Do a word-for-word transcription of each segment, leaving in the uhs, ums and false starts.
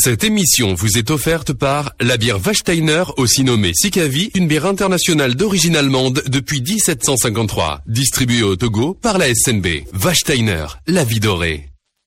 Cette émission vous est offerte par la bière Wachsteiner, aussi nommée Sikavi, une bière internationale d'origine allemande depuis dix-sept cent cinquante-trois. Distribuée au Togo par la S N B. Wachsteiner, la vie dorée.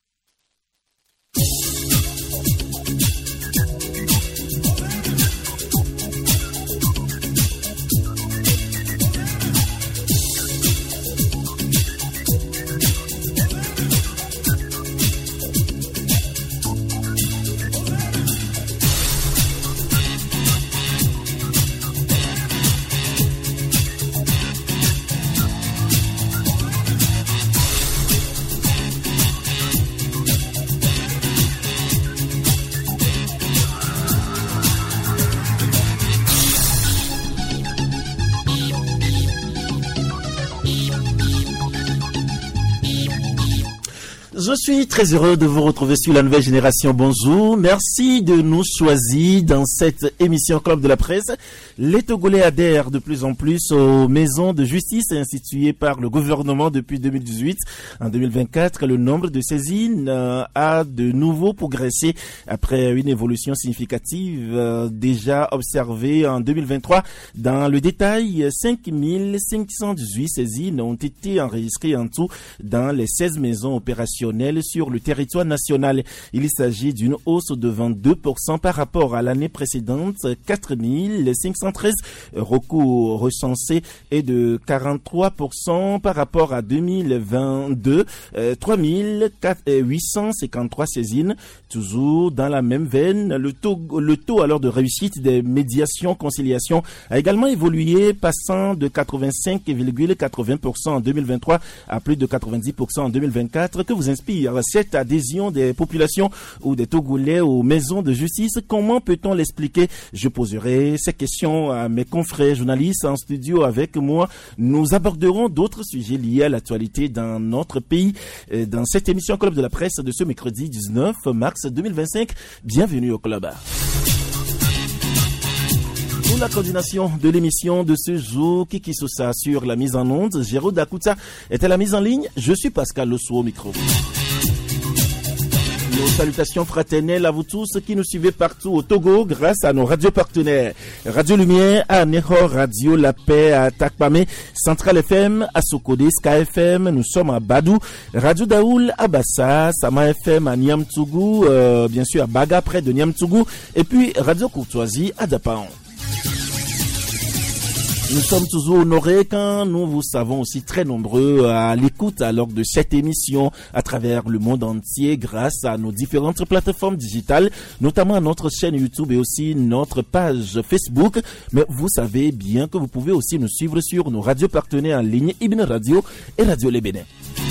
Je suis très heureux de vous retrouver sur la nouvelle génération. Bonjour. Merci de nous choisir dans cette émission Club de la Presse. Les Togolais adhèrent de plus en plus aux maisons de justice instituées par le gouvernement depuis deux mille dix-huit. En deux mille vingt-quatre, le nombre de saisines euh, a de nouveau progressé après une évolution significative euh, déjà observée en deux mille vingt-trois. Dans le détail, cinq mille cinq cent dix-huit saisines ont été enregistrées en tout dans les seize maisons opérationnelles sur le territoire national. Il s'agit d'une hausse de vingt-deux pour cent par rapport à l'année précédente. quatre mille cinq cent treize recours recensés et de quarante-trois pour cent par rapport à deux mille vingt-deux. Euh, trois mille huit cent cinquante-trois saisines. Toujours dans la même veine, le taux, le taux alors de réussite des médiations conciliation a également évolué, passant de quatre-vingt-cinq virgule quatre-vingts pour cent en deux mille vingt-trois à plus de quatre-vingt-dix pour cent en deux mille vingt-quatre. Que vous inspire cette adhésion des populations ou des Togolais aux maisons de justice? Comment peut-on l'expliquer? Je poserai ces questions à mes confrères journalistes en studio avec moi. Nous aborderons d'autres sujets liés à l'actualité dans notre pays dans cette émission Club de la Presse de ce mercredi dix-neuf mars deux mille vingt-cinq. Bienvenue au Club. Pour la coordination de l'émission de ce jour, Kiki Sosa sur la mise en onde, Géraud Dakuta est à la mise en ligne. Je suis Pascal Losso au micro. Nos salutations fraternelles à vous tous qui nous suivez partout au Togo grâce à nos radios partenaires. Radio Lumière à Nehor, Radio La Paix à Takpame, Central F M à Sokode, Sky F M, nous sommes à Badou, Radio Daoul à Bassa, Sama F M à Niamtougou, euh, bien sûr à Baga près de Niamtougou, et puis Radio Courtoisie à Dapaon. Nous sommes toujours honorés quand nous vous savons aussi très nombreux à l'écoute alors de cette émission à travers le monde entier grâce à nos différentes plateformes digitales, notamment notre chaîne YouTube et aussi notre page Facebook. Mais vous savez bien que vous pouvez aussi nous suivre sur nos radios partenaires en ligne, Ibn Radio et Radio Les Bénin.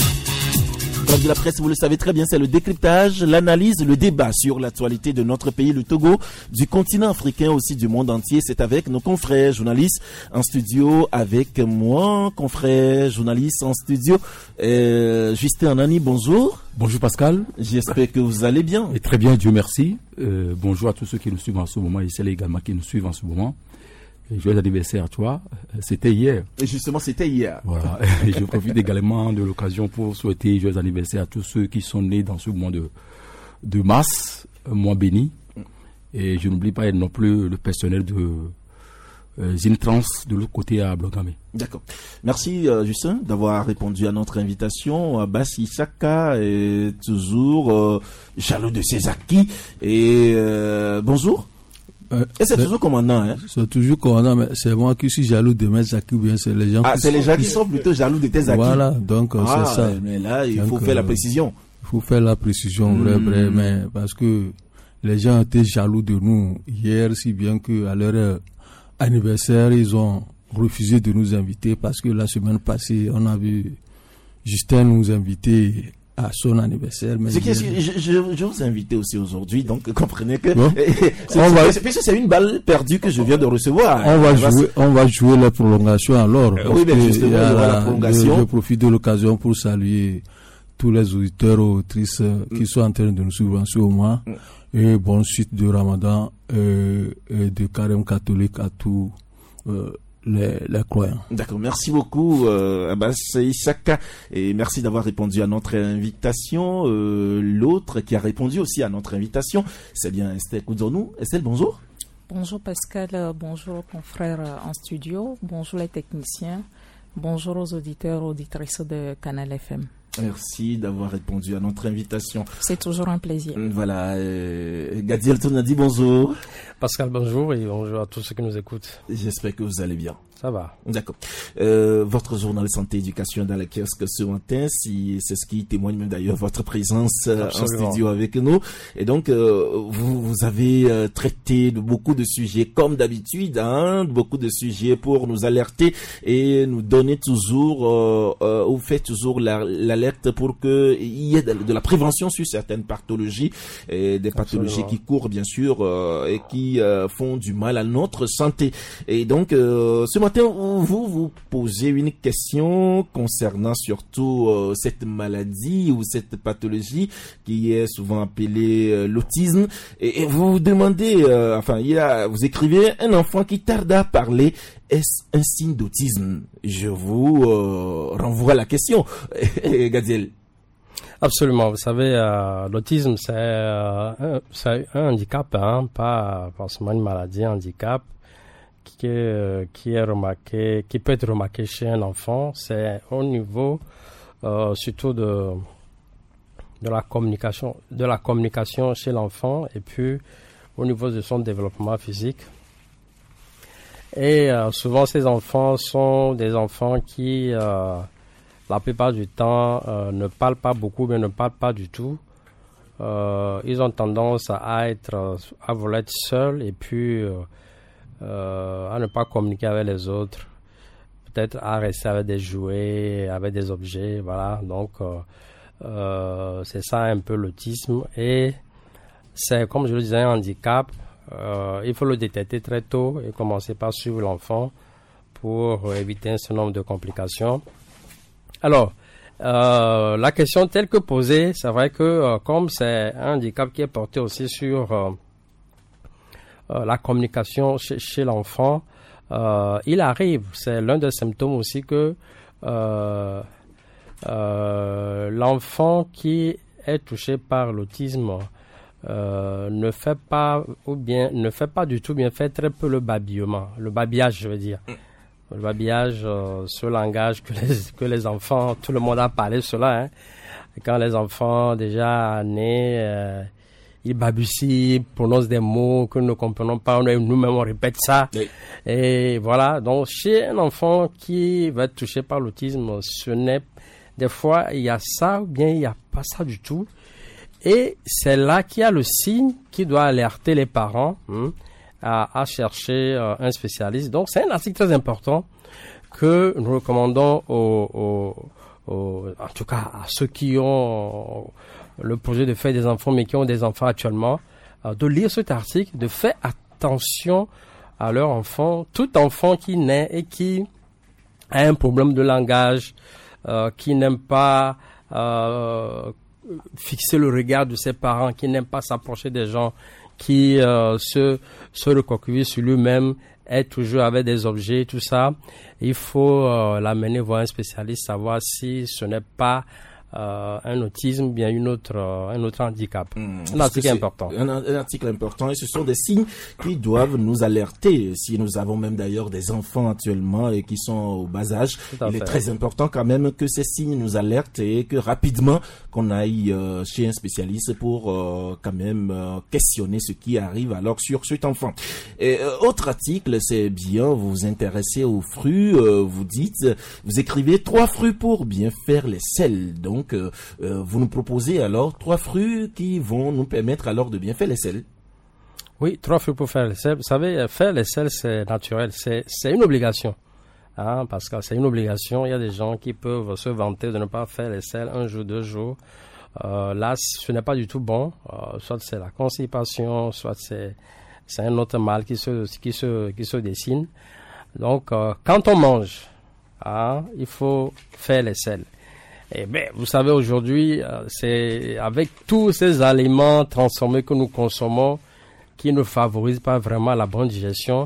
Club de la Presse, vous le savez très bien, c'est le décryptage, l'analyse, le débat sur l'actualité de notre pays, le Togo, du continent africain aussi, du monde entier. C'est avec nos confrères journalistes en studio, avec moi, confrères journalistes en studio. Euh, Justin Anani, bonjour. Bonjour Pascal. J'espère que vous allez bien. Et très bien, Dieu merci. Euh, bonjour à tous ceux qui nous suivent en ce moment et celles également qui nous suivent en ce moment. Joyeux anniversaire à toi. C'était hier. Et justement, c'était hier. Voilà. Et je profite également de l'occasion pour souhaiter joyeux anniversaire à tous ceux qui sont nés dans ce mois de, de mars, un mois béni. Et je n'oublie pas non plus le personnel de euh, Zintrans de l'autre côté à Blogame. D'accord. Merci euh, Justin d'avoir répondu à notre invitation. Bassi Saka est toujours euh, jaloux de ses acquis. Et euh, bonjour. Euh, Et c'est toujours commandant, hein? C'est toujours commandant, mais c'est moi qui suis jaloux de mes acquis ou bien c'est les gens ah, qui c'est sont... les gens qui sont plutôt jaloux de tes acquis. Voilà, donc ah, c'est ça. Mais là, il donc, faut faire euh, la précision. Il faut faire la précision, vrai, mmh. vrai, mais parce que les gens étaient jaloux de nous hier, si bien que à leur euh, anniversaire, ils ont refusé de nous inviter parce que la semaine passée, on a vu Justin nous inviter à son anniversaire. Mais c'est que je, je, je vous ai invité aussi aujourd'hui, donc comprenez que bon. c'est, on va... c'est, c'est une balle perdue que je viens de recevoir. On va jouer, on va jouer la prolongation alors. Euh, oui, mais justement, il y aura la prolongation. Je, je profite de l'occasion pour saluer tous les auditeurs et auditrices mm. qui sont en train de nous suivre en ce moment. Mm. Et bonne suite de Ramadan, euh, et de carême catholique à tous. Euh, les, les croyants. D'accord, merci beaucoup euh, Abbas Issaka, et merci d'avoir répondu à notre invitation. Euh, l'autre qui a répondu aussi à notre invitation, c'est bien Estelle Koudzonou. Estelle, bonjour. Bonjour Pascal, bonjour confrères en studio, bonjour les techniciens, bonjour aux auditeurs, auditrices de Canal F M. Merci d'avoir répondu à notre invitation. C'est toujours un plaisir. Voilà, euh, Gadiel Tonadi, bonjour. Pascal, bonjour et bonjour à tous ceux qui nous écoutent. J'espère que vous allez bien. Ça va. D'accord. Euh, votre journal santé éducation dans la kiosque ce matin, si, c'est ce qui témoigne même d'ailleurs votre présence euh, en studio avec nous. Et donc, euh, vous, vous avez euh, traité de beaucoup de sujets comme d'habitude, hein, beaucoup de sujets pour nous alerter et nous donner toujours, euh, euh, ou fait toujours la, l'alerte pour que il y ait de, de la prévention sur certaines pathologies, et des pathologies Absolument. qui courent bien sûr euh, et qui euh, font du mal à notre santé. Et donc, euh, ce matin, vous vous posez une question concernant surtout euh, cette maladie ou cette pathologie qui est souvent appelée euh, l'autisme, et, et vous vous demandez, euh, enfin, il y a, vous écrivez un enfant qui tarde à parler, est-ce un signe d'autisme? Je vous euh, renvoie la question, Gadiel. Absolument. Vous savez, euh, l'autisme c'est, euh, un, c'est un handicap, hein, pas forcément une maladie, un handicap. Qui est, qui est remarqué, qui peut être remarqué chez un enfant, c'est au niveau euh, surtout de de la communication, de la communication chez l'enfant, et puis au niveau de son développement physique. Et euh, souvent ces enfants sont des enfants qui euh, la plupart du temps euh, ne parlent pas beaucoup, mais ne parlent pas du tout. Euh, ils ont tendance à être à vouloir être seuls, et puis euh, Euh, à ne pas communiquer avec les autres, peut-être à rester avec des jouets, avec des objets, voilà. Donc euh, euh, c'est ça un peu l'autisme, et c'est, comme je le disais, un handicap. Euh, il faut le détecter très tôt et commencer par suivre l'enfant pour éviter un certain nombre de complications. Alors, euh, la question telle que posée, c'est vrai que euh, comme c'est un handicap qui est porté aussi sur euh, Euh, la communication chez, chez l'enfant, euh, il arrive, c'est l'un des symptômes aussi que euh, euh, l'enfant qui est touché par l'autisme euh, ne fait pas ou bien ne fait pas du tout bien, fait très peu le babillement, le babillage, je veux dire. Le babillage, euh, ce langage que les, que les enfants, tout le monde a parlé de cela, hein. Quand les enfants déjà nés, euh, ils balbutient, ils prononcent des mots que nous ne comprenons pas, nous-mêmes on répète ça. Oui. Et voilà, donc chez un enfant qui va être touché par l'autisme, ce n'est, des fois il y a ça ou bien il n'y a pas ça du tout. Et c'est là qu'il y a le signe qui doit alerter les parents hein, à, à chercher euh, un spécialiste. Donc c'est un article très important que nous recommandons aux, aux, aux, en tout cas à ceux qui ont le projet de faire des enfants, mais qui ont des enfants actuellement, euh, de lire cet article, de faire attention à leur enfant. Tout enfant qui naît et qui a un problème de langage, euh, qui n'aime pas euh, fixer le regard de ses parents, qui n'aime pas s'approcher des gens, qui euh, se, se recroqueville sur lui-même, est toujours avec des objets, tout ça, il faut euh, l'amener voir un spécialiste, savoir si ce n'est pas Euh, un autisme, bien une autre, euh, un autre handicap. Mmh, un article important. Un, un article important, et ce sont des signes qui doivent nous alerter. Si nous avons même d'ailleurs des enfants actuellement et qui sont au bas âge, il fait. est très important quand même que ces signes nous alertent et que rapidement qu'on aille euh, chez un spécialiste pour euh, quand même euh, questionner ce qui arrive alors sur cet enfant. Et, euh, autre article, c'est bien, vous vous intéressez aux fruits, euh, vous dites, vous écrivez trois fruits pour bien faire les selles. Donc Donc, euh, euh, vous nous proposez alors trois fruits qui vont nous permettre alors de bien faire les selles. Oui, trois fruits pour faire les selles. Vous savez, faire les selles, c'est naturel. C'est, c'est une obligation. Hein, parce que c'est une obligation. Il y a des gens qui peuvent se vanter de ne pas faire les selles un jour, deux jours. Euh, là, ce n'est pas du tout bon. Euh, soit c'est la constipation, soit c'est, c'est un autre mal qui se, qui se, qui se dessine. Donc, euh, quand on mange, hein, il faut faire les selles. Eh bien, vous savez, aujourd'hui, euh, c'est avec tous ces aliments transformés que nous consommons qui ne favorisent pas vraiment la bonne digestion,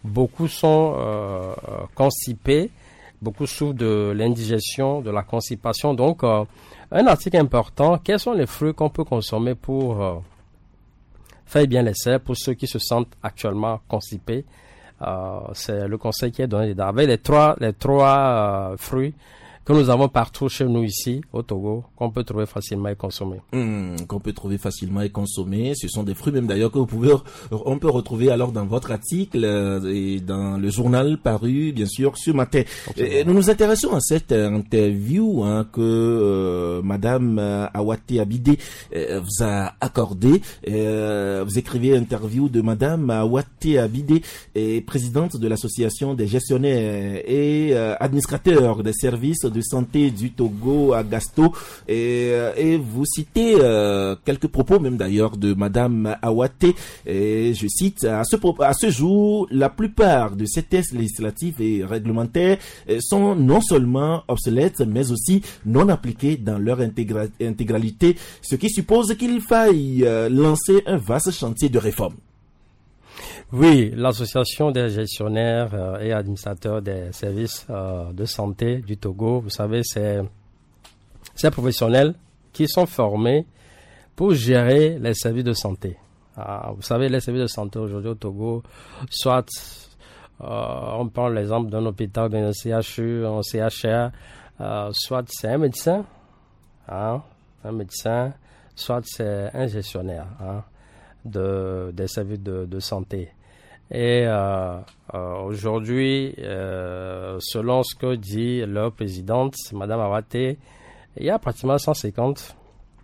beaucoup sont euh, constipés, beaucoup souffrent de l'indigestion, de la constipation. Donc, euh, un article important, quels sont les fruits qu'on peut consommer pour euh, faire bien l'essai pour ceux qui se sentent actuellement constipés? Euh, c'est le conseil qui est donné dedans. Avec les trois, les trois euh, fruits que nous avons partout chez nous ici, au Togo, qu'on peut trouver facilement et consommer. Mmh, qu'on peut trouver facilement et consommer. Ce sont des fruits même d'ailleurs que vous pouvez, on peut retrouver alors dans votre article euh, et dans le journal paru, bien sûr, ce matin. Et nous nous intéressons à cette interview hein, que euh, Madame Awate Abidé euh, vous a accordée. Euh, vous écrivez interview de Madame Awate Abidé, et présidente de l'association des gestionnaires et euh, administrateurs des services de santé du Togo à Gasto, et, et vous citez euh, quelques propos même d'ailleurs de Madame Awate, et je cite: à ce, à ce jour, la plupart de ces tests législatifs et réglementaires sont non seulement obsolètes mais aussi non appliqués dans leur intégra- intégralité, ce qui suppose qu'il faille euh, lancer un vaste chantier de réforme. Oui, l'association des gestionnaires euh, et administrateurs des services euh, de santé du Togo, vous savez, c'est ces professionnels qui sont formés pour gérer les services de santé. Ah, vous savez, les services de santé aujourd'hui au Togo, soit euh, on prend l'exemple d'un hôpital, d'un C H U, un C H R, euh, soit c'est un médecin, hein, un médecin, soit c'est un gestionnaire hein, de, des services de, de santé. Et euh, euh, aujourd'hui, euh, selon ce que dit leur présidente, Madame Awate, il y a pratiquement cent cinquante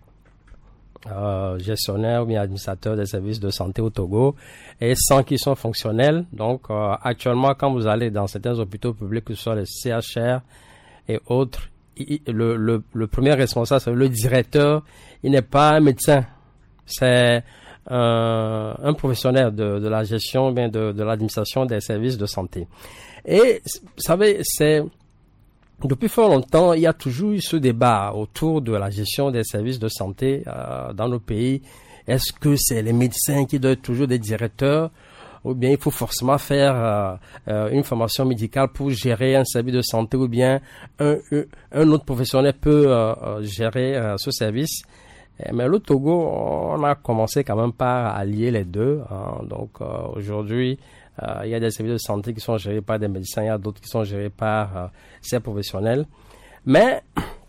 euh, gestionnaires ou bien administrateurs des services de santé au Togo et cent qui sont fonctionnels. Donc euh, actuellement, quand vous allez dans certains hôpitaux publics, que ce soit les C H R et autres, il, le, le, le premier responsable, c'est le directeur, il n'est pas un médecin, c'est Un, un professionnel de, de la gestion, bien de, de l'administration des services de santé. Et vous savez, c'est depuis fort longtemps, il y a toujours eu ce débat autour de la gestion des services de santé euh, dans nos pays. Est-ce que c'est les médecins qui doivent être toujours des directeurs, ou bien il faut forcément faire euh, euh, une formation médicale pour gérer un service de santé, ou bien un, un, un autre professionnel peut euh, euh, gérer euh, ce service? Mais le Togo, on a commencé quand même par allier les deux. Hein. Donc euh, aujourd'hui, euh, il y a des services de santé qui sont gérés par des médecins, il y a d'autres qui sont gérés par euh, ces professionnels. Mais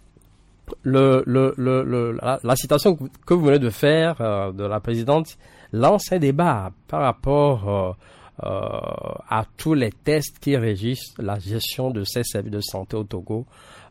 le, le, le, le, la, la citation que vous venez de faire euh, de la présidente lance un débat par rapport euh, euh, à tous les tests qui régissent la gestion de ces services de santé au Togo,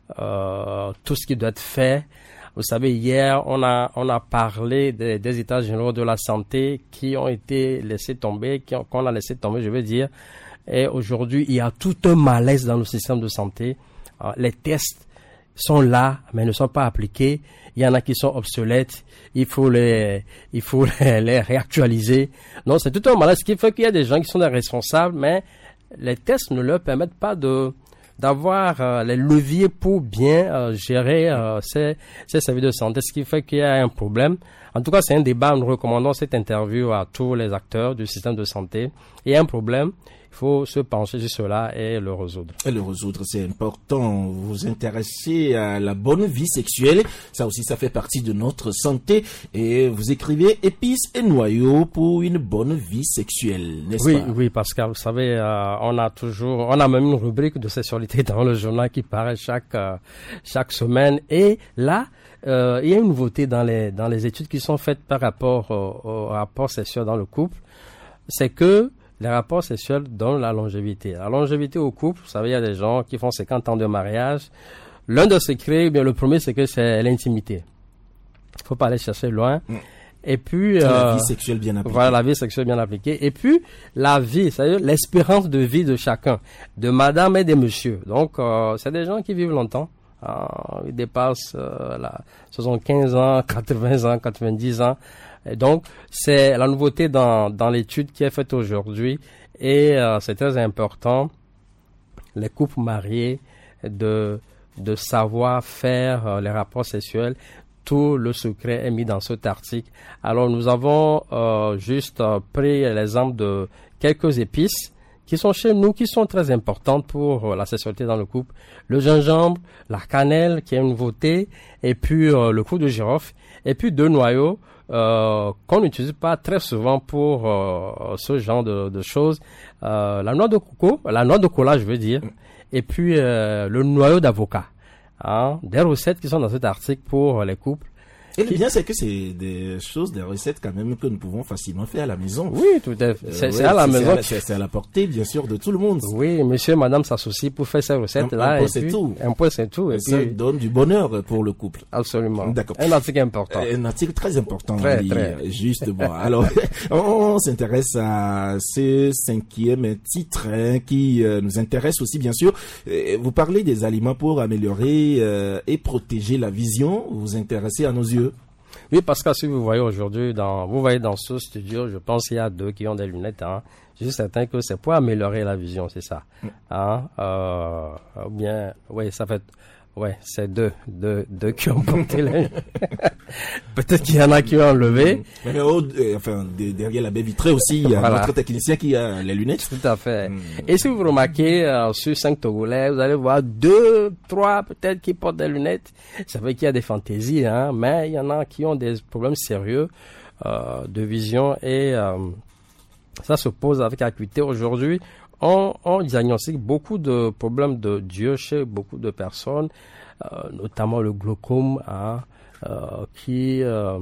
euh, tout ce qui doit être fait. Vous savez, hier, on a, on a parlé des, des états généraux de la santé qui ont été laissés tomber, qui ont, qu'on a laissé tomber, je veux dire. Et aujourd'hui, il y a tout un malaise dans le système de santé. Euh, les tests sont là, mais ne sont pas appliqués. Il y en a qui sont obsolètes. Il faut les, il faut les, les réactualiser. Non, c'est tout un malaise, ce qui fait qu'il y a des gens qui sont des responsables, mais les tests ne leur permettent pas de, d'avoir euh, les leviers pour bien euh, gérer euh, ces, ces services de santé, ce qui fait qu'il y a un problème. En tout cas, c'est un débat. Nous recommandons cette interview à tous les acteurs du système de santé. Il y a un problème. Il faut se pencher sur cela et le résoudre. Et le résoudre, c'est important. Vous vous intéressez à la bonne vie sexuelle. Ça aussi, ça fait partie de notre santé. Et vous écrivez épices et noyaux pour une bonne vie sexuelle, n'est-ce oui, pas? Oui, Pascal. Vous savez, euh, on a toujours, on a même une rubrique de sexualité dans le journal qui paraît chaque euh, chaque semaine. Et là, euh, il y a une nouveauté dans les dans les études qui sont faites par rapport au, au rapport sexuel dans le couple. C'est que les rapports sexuels donnent la longévité. La longévité au couple, vous savez, il y a des gens qui font cinquante ans de mariage. L'un des secrets, bien, le premier secret, c'est l'intimité. Il ne faut pas aller chercher loin. Mmh. Et puis... La euh, vie sexuelle bien appliquée. Voilà, la vie sexuelle bien appliquée. Et puis, la vie, c'est-à-dire l'espérance de vie de chacun, de madame et de monsieur. Donc, euh, c'est des gens qui vivent longtemps. Euh, ils dépassent euh, la soixante-quinze ans, quatre-vingts ans, quatre-vingt-dix ans. Et donc, c'est la nouveauté dans, dans l'étude qui est faite aujourd'hui et euh, c'est très important, les couples mariés, de, de savoir faire euh, les rapports sexuels. Tout le secret est mis dans cet article. Alors, nous avons euh, juste euh, pris l'exemple de quelques épices qui sont chez nous, qui sont très importantes pour euh, la sexualité dans le couple. Le gingembre, la cannelle, qui est une nouveauté, et puis euh, le clou de girofle, et puis deux noyaux euh, qu'on n'utilise pas très souvent pour euh, ce genre de, de choses. Euh, la noix de coco, la noix de cola, je veux dire, et puis euh, le noyau d'avocat. Hein, des recettes qui sont dans cet article pour les couples. Et le bien, c'est que c'est des choses, des recettes quand même que nous pouvons facilement faire à la maison. Oui, tout à fait. C'est, euh, c'est ouais, à la c'est, maison. C'est à, c'est à la portée, bien sûr, de tout le monde. Oui, monsieur et madame s'associent pour faire ces recettes-là. Un, un point, c'est puis, tout. Un point, c'est tout. Et, et ça puis, donne du bonheur pour le couple. Absolument. D'accord. Un article important. Un article très important. Très, oui, très. Justement. Alors, on s'intéresse à ce cinquième titre hein, qui euh, nous intéresse aussi, bien sûr. Vous parlez des aliments pour améliorer euh, et protéger la vision. Vous vous intéressez à nos yeux. Oui, parce que si vous voyez aujourd'hui, dans, vous voyez dans ce studio, je pense qu'il y a deux qui ont des lunettes. Hein. Je suis certain que c'est pour améliorer la vision, c'est ça. Hein? Euh, ou bien, oui, ça fait, ouais, c'est deux, deux, deux qui ont porté les. Peut-être qu'il y en a qui ont enlevé. Mais oh, euh, enfin, de, derrière la baie vitrée aussi, il y a Voilà. notre technicien qui a les lunettes. Tout à fait. Mm. Et si vous remarquez, euh, sur cinq Togolais, vous allez voir deux, trois peut-être qui portent des lunettes. Ça veut qu'il y a des fantaisies, hein, mais il y en a qui ont des problèmes sérieux euh, de vision et euh, ça se pose avec acuité aujourd'hui. On, on diagnostique beaucoup de problèmes de Dieu chez beaucoup de personnes, euh, notamment le glaucome, hein, euh, qui euh,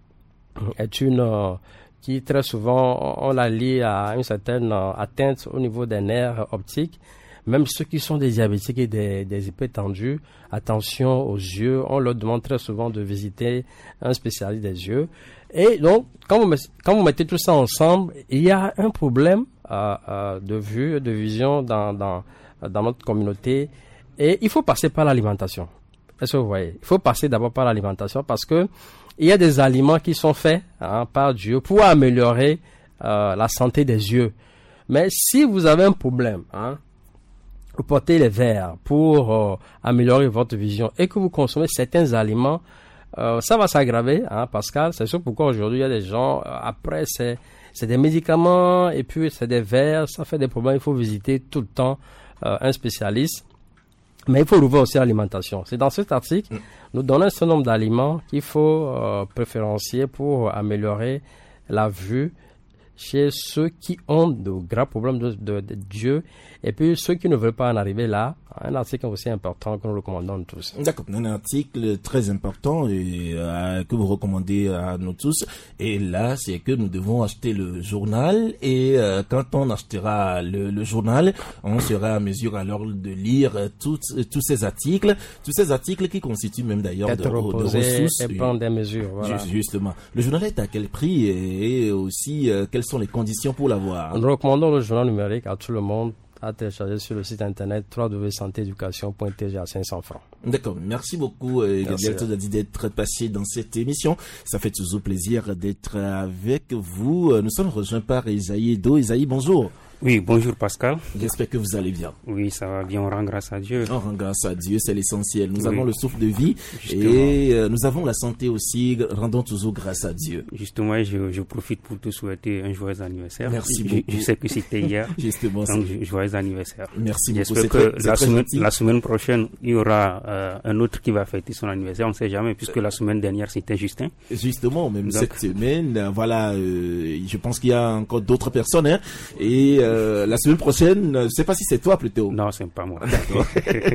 est une euh, qui très souvent on, on la lie à une certaine euh, atteinte au niveau des nerfs optiques. Même ceux qui sont des diabétiques et des, des hypertendus, attention aux yeux. On leur demande très souvent de visiter un spécialiste des yeux. Et donc, quand vous, quand vous mettez tout ça ensemble, il y a un problème euh, euh, de vue, de vision dans, dans, dans notre communauté. Et il faut passer par l'alimentation. Est-ce que vous voyez? Il faut passer d'abord par l'alimentation parce que il y a des aliments qui sont faits hein, par Dieu pour améliorer euh, la santé des yeux. Mais si vous avez un problème, hein, vous portez les verres pour euh, améliorer votre vision et que vous consommez certains aliments, euh, ça va s'aggraver, hein, Pascal. C'est sûr pourquoi aujourd'hui il y a des gens, euh, après c'est, c'est des médicaments et puis c'est des verres, ça fait des problèmes. Il faut visiter tout le temps euh, un spécialiste. Mais il faut rouvrir aussi l'alimentation. C'est dans cet article, nous donnons un certain nombre d'aliments qu'il faut euh, préférencier pour améliorer la vue chez ceux qui ont de graves problèmes de, de, de Dieu et puis ceux qui ne veulent pas en arriver là. Un article aussi important que nous recommandons tous. D'accord, un article très important et euh, que vous recommandez à nous tous. Et là, c'est que nous devons acheter le journal et euh, quand on achètera le, le journal, on sera à mesure alors de lire tous tous ces articles, tous ces articles qui constituent même d'ailleurs de, de ressources et prendre des mesures. Voilà. Justement, le journal est à quel prix et, et aussi euh, quelles sont les conditions pour l'avoir? Nous recommandons le journal numérique à tout le monde à télécharger sur le site internet w w w point santé éducation point t g à cinq cents francs. D'accord, merci beaucoup euh, Gabriel Todadi d'être passé dans cette émission. Ça fait toujours plaisir d'être avec vous. Nous sommes rejoints par Isaïe Edo. Isaïe, bonjour. Oui, bonjour Pascal. J'espère que vous allez bien. Oui, ça va bien, on rend grâce à Dieu. On rend grâce à Dieu, c'est l'essentiel. Nous Oui. avons le souffle de vie. Justement. Et euh, nous avons la santé aussi. Rendons toujours grâce à Dieu. Justement, je, je profite pour te souhaiter un joyeux anniversaire. Merci je, beaucoup. Je sais que c'était hier. Justement. Donc, joyeux anniversaire. Merci J'espère beaucoup. que très, la, très semaine, gentil. la semaine prochaine, il y aura euh, un autre qui va fêter son anniversaire. On ne sait jamais, puisque la semaine dernière, c'était Justin. Justement, même Donc. cette semaine, euh, voilà, euh, je pense qu'il y a encore d'autres personnes. Hein, et euh, la semaine prochaine, je ne sais pas si c'est toi plutôt. Non, c'est pas moi. D'accord.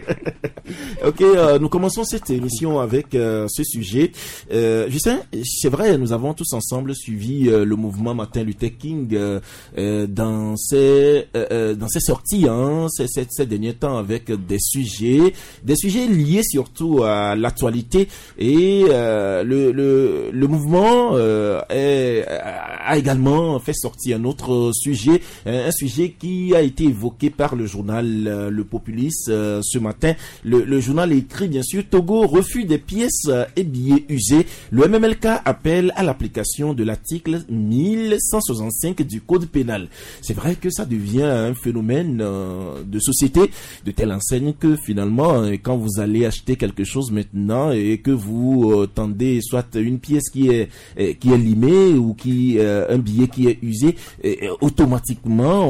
Ok, euh, nous commençons cette émission avec euh, ce sujet. Euh, Justin, c'est vrai, nous avons tous ensemble suivi euh, le mouvement Martin Luther King euh, euh, dans ses euh, dans ses sorties, hein, ces, ces, ces derniers temps, avec des sujets, des sujets liés surtout à l'actualité. Et euh, le, le le mouvement euh, est, a également fait sortir un autre sujet, un sujet qui a été évoqué par le journal euh, Le Populiste euh, ce matin. Le, le journal écrit bien sûr: Togo refus des pièces euh, et billets usés. Le M M L K appelle à l'application de l'article mille cent soixante-cinq du Code pénal. C'est vrai que ça devient un phénomène euh, de société de telle enseigne que finalement, euh, quand vous allez acheter quelque chose maintenant et que vous euh, tendez soit une pièce qui est euh, qui est limée ou qui euh, un billet qui est usé, euh, automatiquement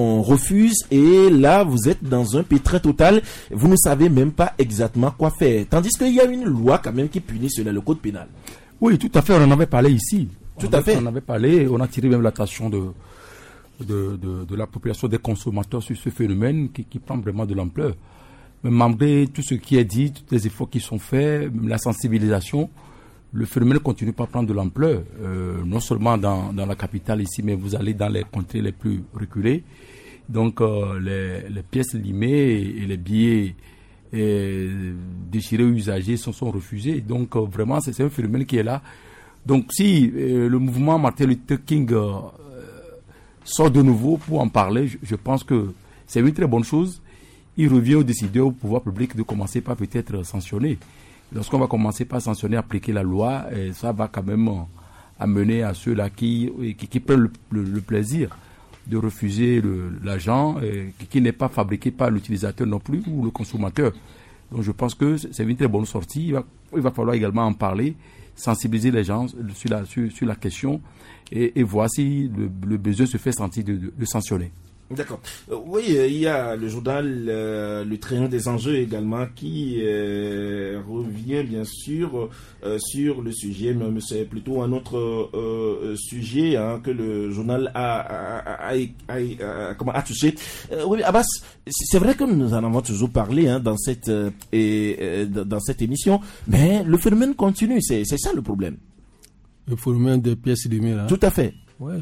on refuse et là vous êtes dans un pétrin total, vous ne savez même pas exactement quoi faire. Tandis qu'il y a une loi quand même qui punit cela, le code pénal. Oui, tout à fait, on en avait parlé ici. Tout on à avait, fait. On avait parlé, on a tiré même l'attention de, de, de, de la population des consommateurs sur ce phénomène qui, qui prend vraiment de l'ampleur. Mais malgré tout ce qui est dit, tous les efforts qui sont faits, la sensibilisation, le phénomène continue pas à prendre de l'ampleur, euh, non seulement dans, dans la capitale ici, mais vous allez dans les contrées les plus reculées. Donc euh, les, les pièces limées et, et les billets et, déchirés ou usagés sont, sont refusés. Donc euh, vraiment, c'est, c'est un phénomène qui est là. Donc si euh, le mouvement Martin Luther King euh, sort de nouveau pour en parler, je, je pense que c'est une très bonne chose. Il revient aux décideurs, au pouvoir public de commencer par peut-être sanctionner. Lorsqu'on va commencer par sanctionner, appliquer la loi, et ça va quand même amener à ceux-là qui, qui, qui prennent le, le, le plaisir de refuser le, l'argent, et qui, qui n'est pas fabriqué par l'utilisateur non plus ou le consommateur. Donc je pense que c'est une très bonne sortie. Il va, il va falloir également en parler, sensibiliser les gens sur la, sur, sur la question et, et voir si le, le besoin se fait sentir de, de, de sanctionner. D'accord. Euh, oui, euh, il y a le journal euh, Le Triangle des enjeux également qui euh, revient bien sûr euh, sur le sujet, mais c'est plutôt un autre euh, sujet hein, que le journal a, a, a, a, a, a, comment, a touché. Euh, oui, Abbas, c'est vrai que nous en avons toujours parlé hein, dans cette euh, et, euh, dans cette émission, mais le phénomène continue. C'est, c'est ça le problème. Le phénomène des pièces limées là. Tout à fait. Ouais.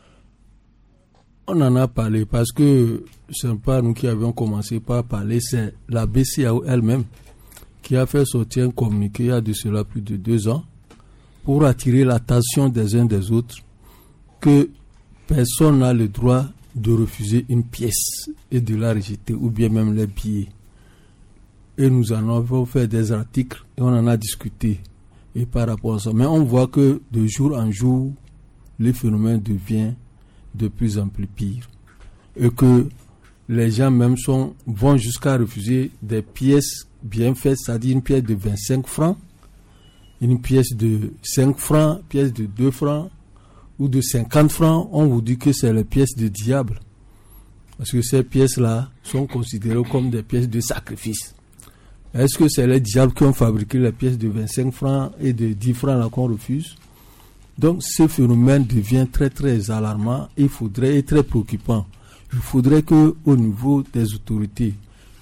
On en a parlé parce que ce n'est pas nous qui avions commencé par parler, c'est la B C A O elle-même qui a fait sortir un communiqué il y a de cela plus de deux ans pour attirer l'attention des uns des autres que personne n'a le droit de refuser une pièce et de la rejeter ou bien même les billets. Et nous en avons fait des articles et on en a discuté et par rapport à ça. Mais on voit que de jour en jour, le phénomène devient de plus en plus pire et que les gens même sont, vont jusqu'à refuser des pièces bien faites, c'est-à-dire une pièce de vingt-cinq francs, une pièce de cinq francs, pièce de deux francs ou de cinquante francs. On vous dit que c'est les pièces de diable parce que ces pièces-là sont considérées comme des pièces de sacrifice. Est-ce que c'est les diables qui ont fabriqué les pièces de vingt-cinq francs et de dix francs là qu'on refuse? Donc ce phénomène devient très très alarmant, il faudrait et très préoccupant. Il faudrait que au niveau des autorités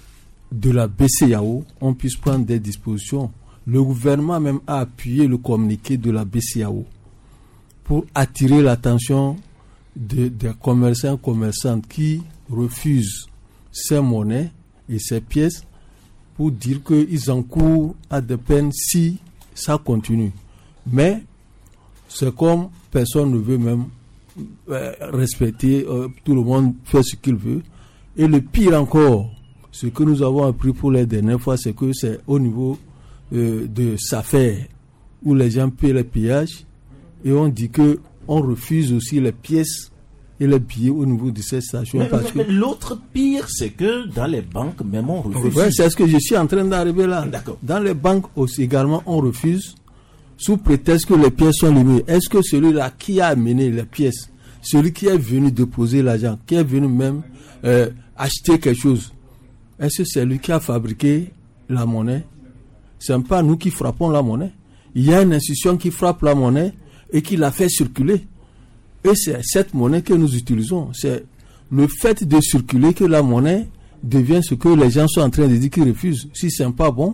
de la B C A O, on puisse prendre des dispositions. Le gouvernement même a appuyé le communiqué de la B C A O pour attirer l'attention de, des commerçants et commerçantes qui refusent ces monnaies et ces pièces pour dire qu'ils encourent à des peines si ça continue. Mais c'est comme personne ne veut même euh, respecter, euh, tout le monde fait ce qu'il veut. Et le pire encore, ce que nous avons appris pour les dernières fois, c'est que c'est au niveau euh, de SAFER où les gens paient les péages et on dit que on refuse aussi les pièces et les billets au niveau de ces stations. Mais, parce mais, que mais l'autre pire, c'est que dans les banques, même on refuse. Ouais, c'est ce que je suis en train d'arriver là. D'accord. Dans les banques aussi également, on refuse. Sous prétexte que les pièces sont limitées. Est-ce que celui-là qui a amené les pièces, celui qui est venu déposer l'argent, qui est venu même euh, acheter quelque chose, est-ce que c'est lui qui a fabriqué la monnaie? Ce n'est pas nous qui frappons la monnaie. Il y a une institution qui frappe la monnaie et qui la fait circuler. Et c'est cette monnaie que nous utilisons. C'est le fait de circuler que la monnaie devient ce que les gens sont en train de dire qu'ils refusent. Si ce n'est pas bon,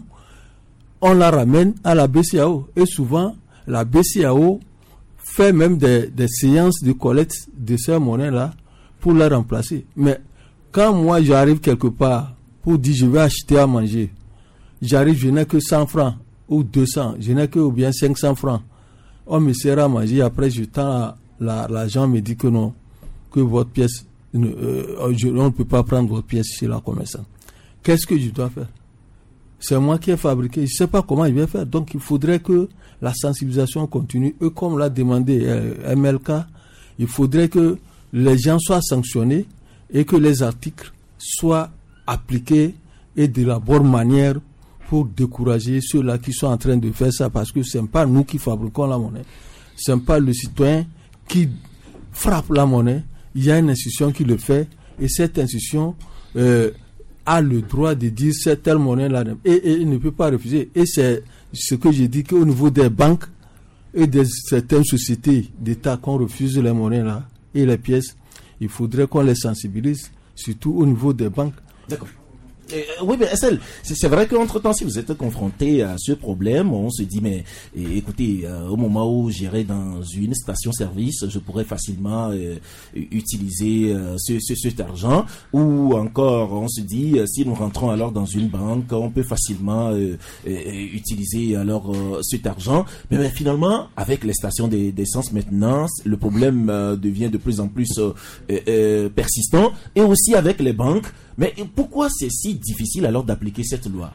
on la ramène à la B C A O. Et souvent, la B C A O fait même des, des séances de collecte de ces monnaies-là pour la remplacer. Mais quand moi, j'arrive quelque part pour dire je vais acheter à manger, j'arrive, je n'ai que cent francs ou deux cents, je n'ai que ou bien cinq cents francs. On me sert à manger, après je tends la, l'argent, me dit que non, que votre pièce, ne, euh, je, on ne peut pas prendre votre pièce chez la commerçante. Qu'est-ce que je dois faire? C'est moi qui ai fabriqué, je ne sais pas comment il va faire. Donc il faudrait que la sensibilisation continue. Et comme l'a demandé euh, M L K, il faudrait que les gens soient sanctionnés et que les articles soient appliqués et de la bonne manière pour décourager ceux-là qui sont en train de faire ça. Parce que ce n'est pas nous qui fabriquons la monnaie. Ce n'est pas le citoyen qui frappe la monnaie. Il y a une institution qui le fait Et cette institution euh, a le droit de dire cette telle monnaie-là et, et il ne peut pas refuser. Et c'est ce que j'ai dit qu'au niveau des banques et de certaines sociétés d'État qu'on refuse les monnaies-là et les pièces, il faudrait qu'on les sensibilise, surtout au niveau des banques. D'accord. Euh, oui, mais Estelle, c'est, c'est vrai qu'entre-temps, si vous êtes confronté à ce problème, on se dit, mais et, écoutez, euh, au moment où j'irai dans une station-service, je pourrais facilement euh, utiliser euh, ce, ce, cet argent. Ou encore, on se dit, euh, si nous rentrons alors dans une banque, on peut facilement euh, euh, utiliser alors euh, cet argent. Mais, mais finalement, avec les stations d'essence maintenant, le problème euh, devient de plus en plus euh, euh, persistant. Et aussi avec les banques. Mais pourquoi c'est si difficile alors d'appliquer cette loi?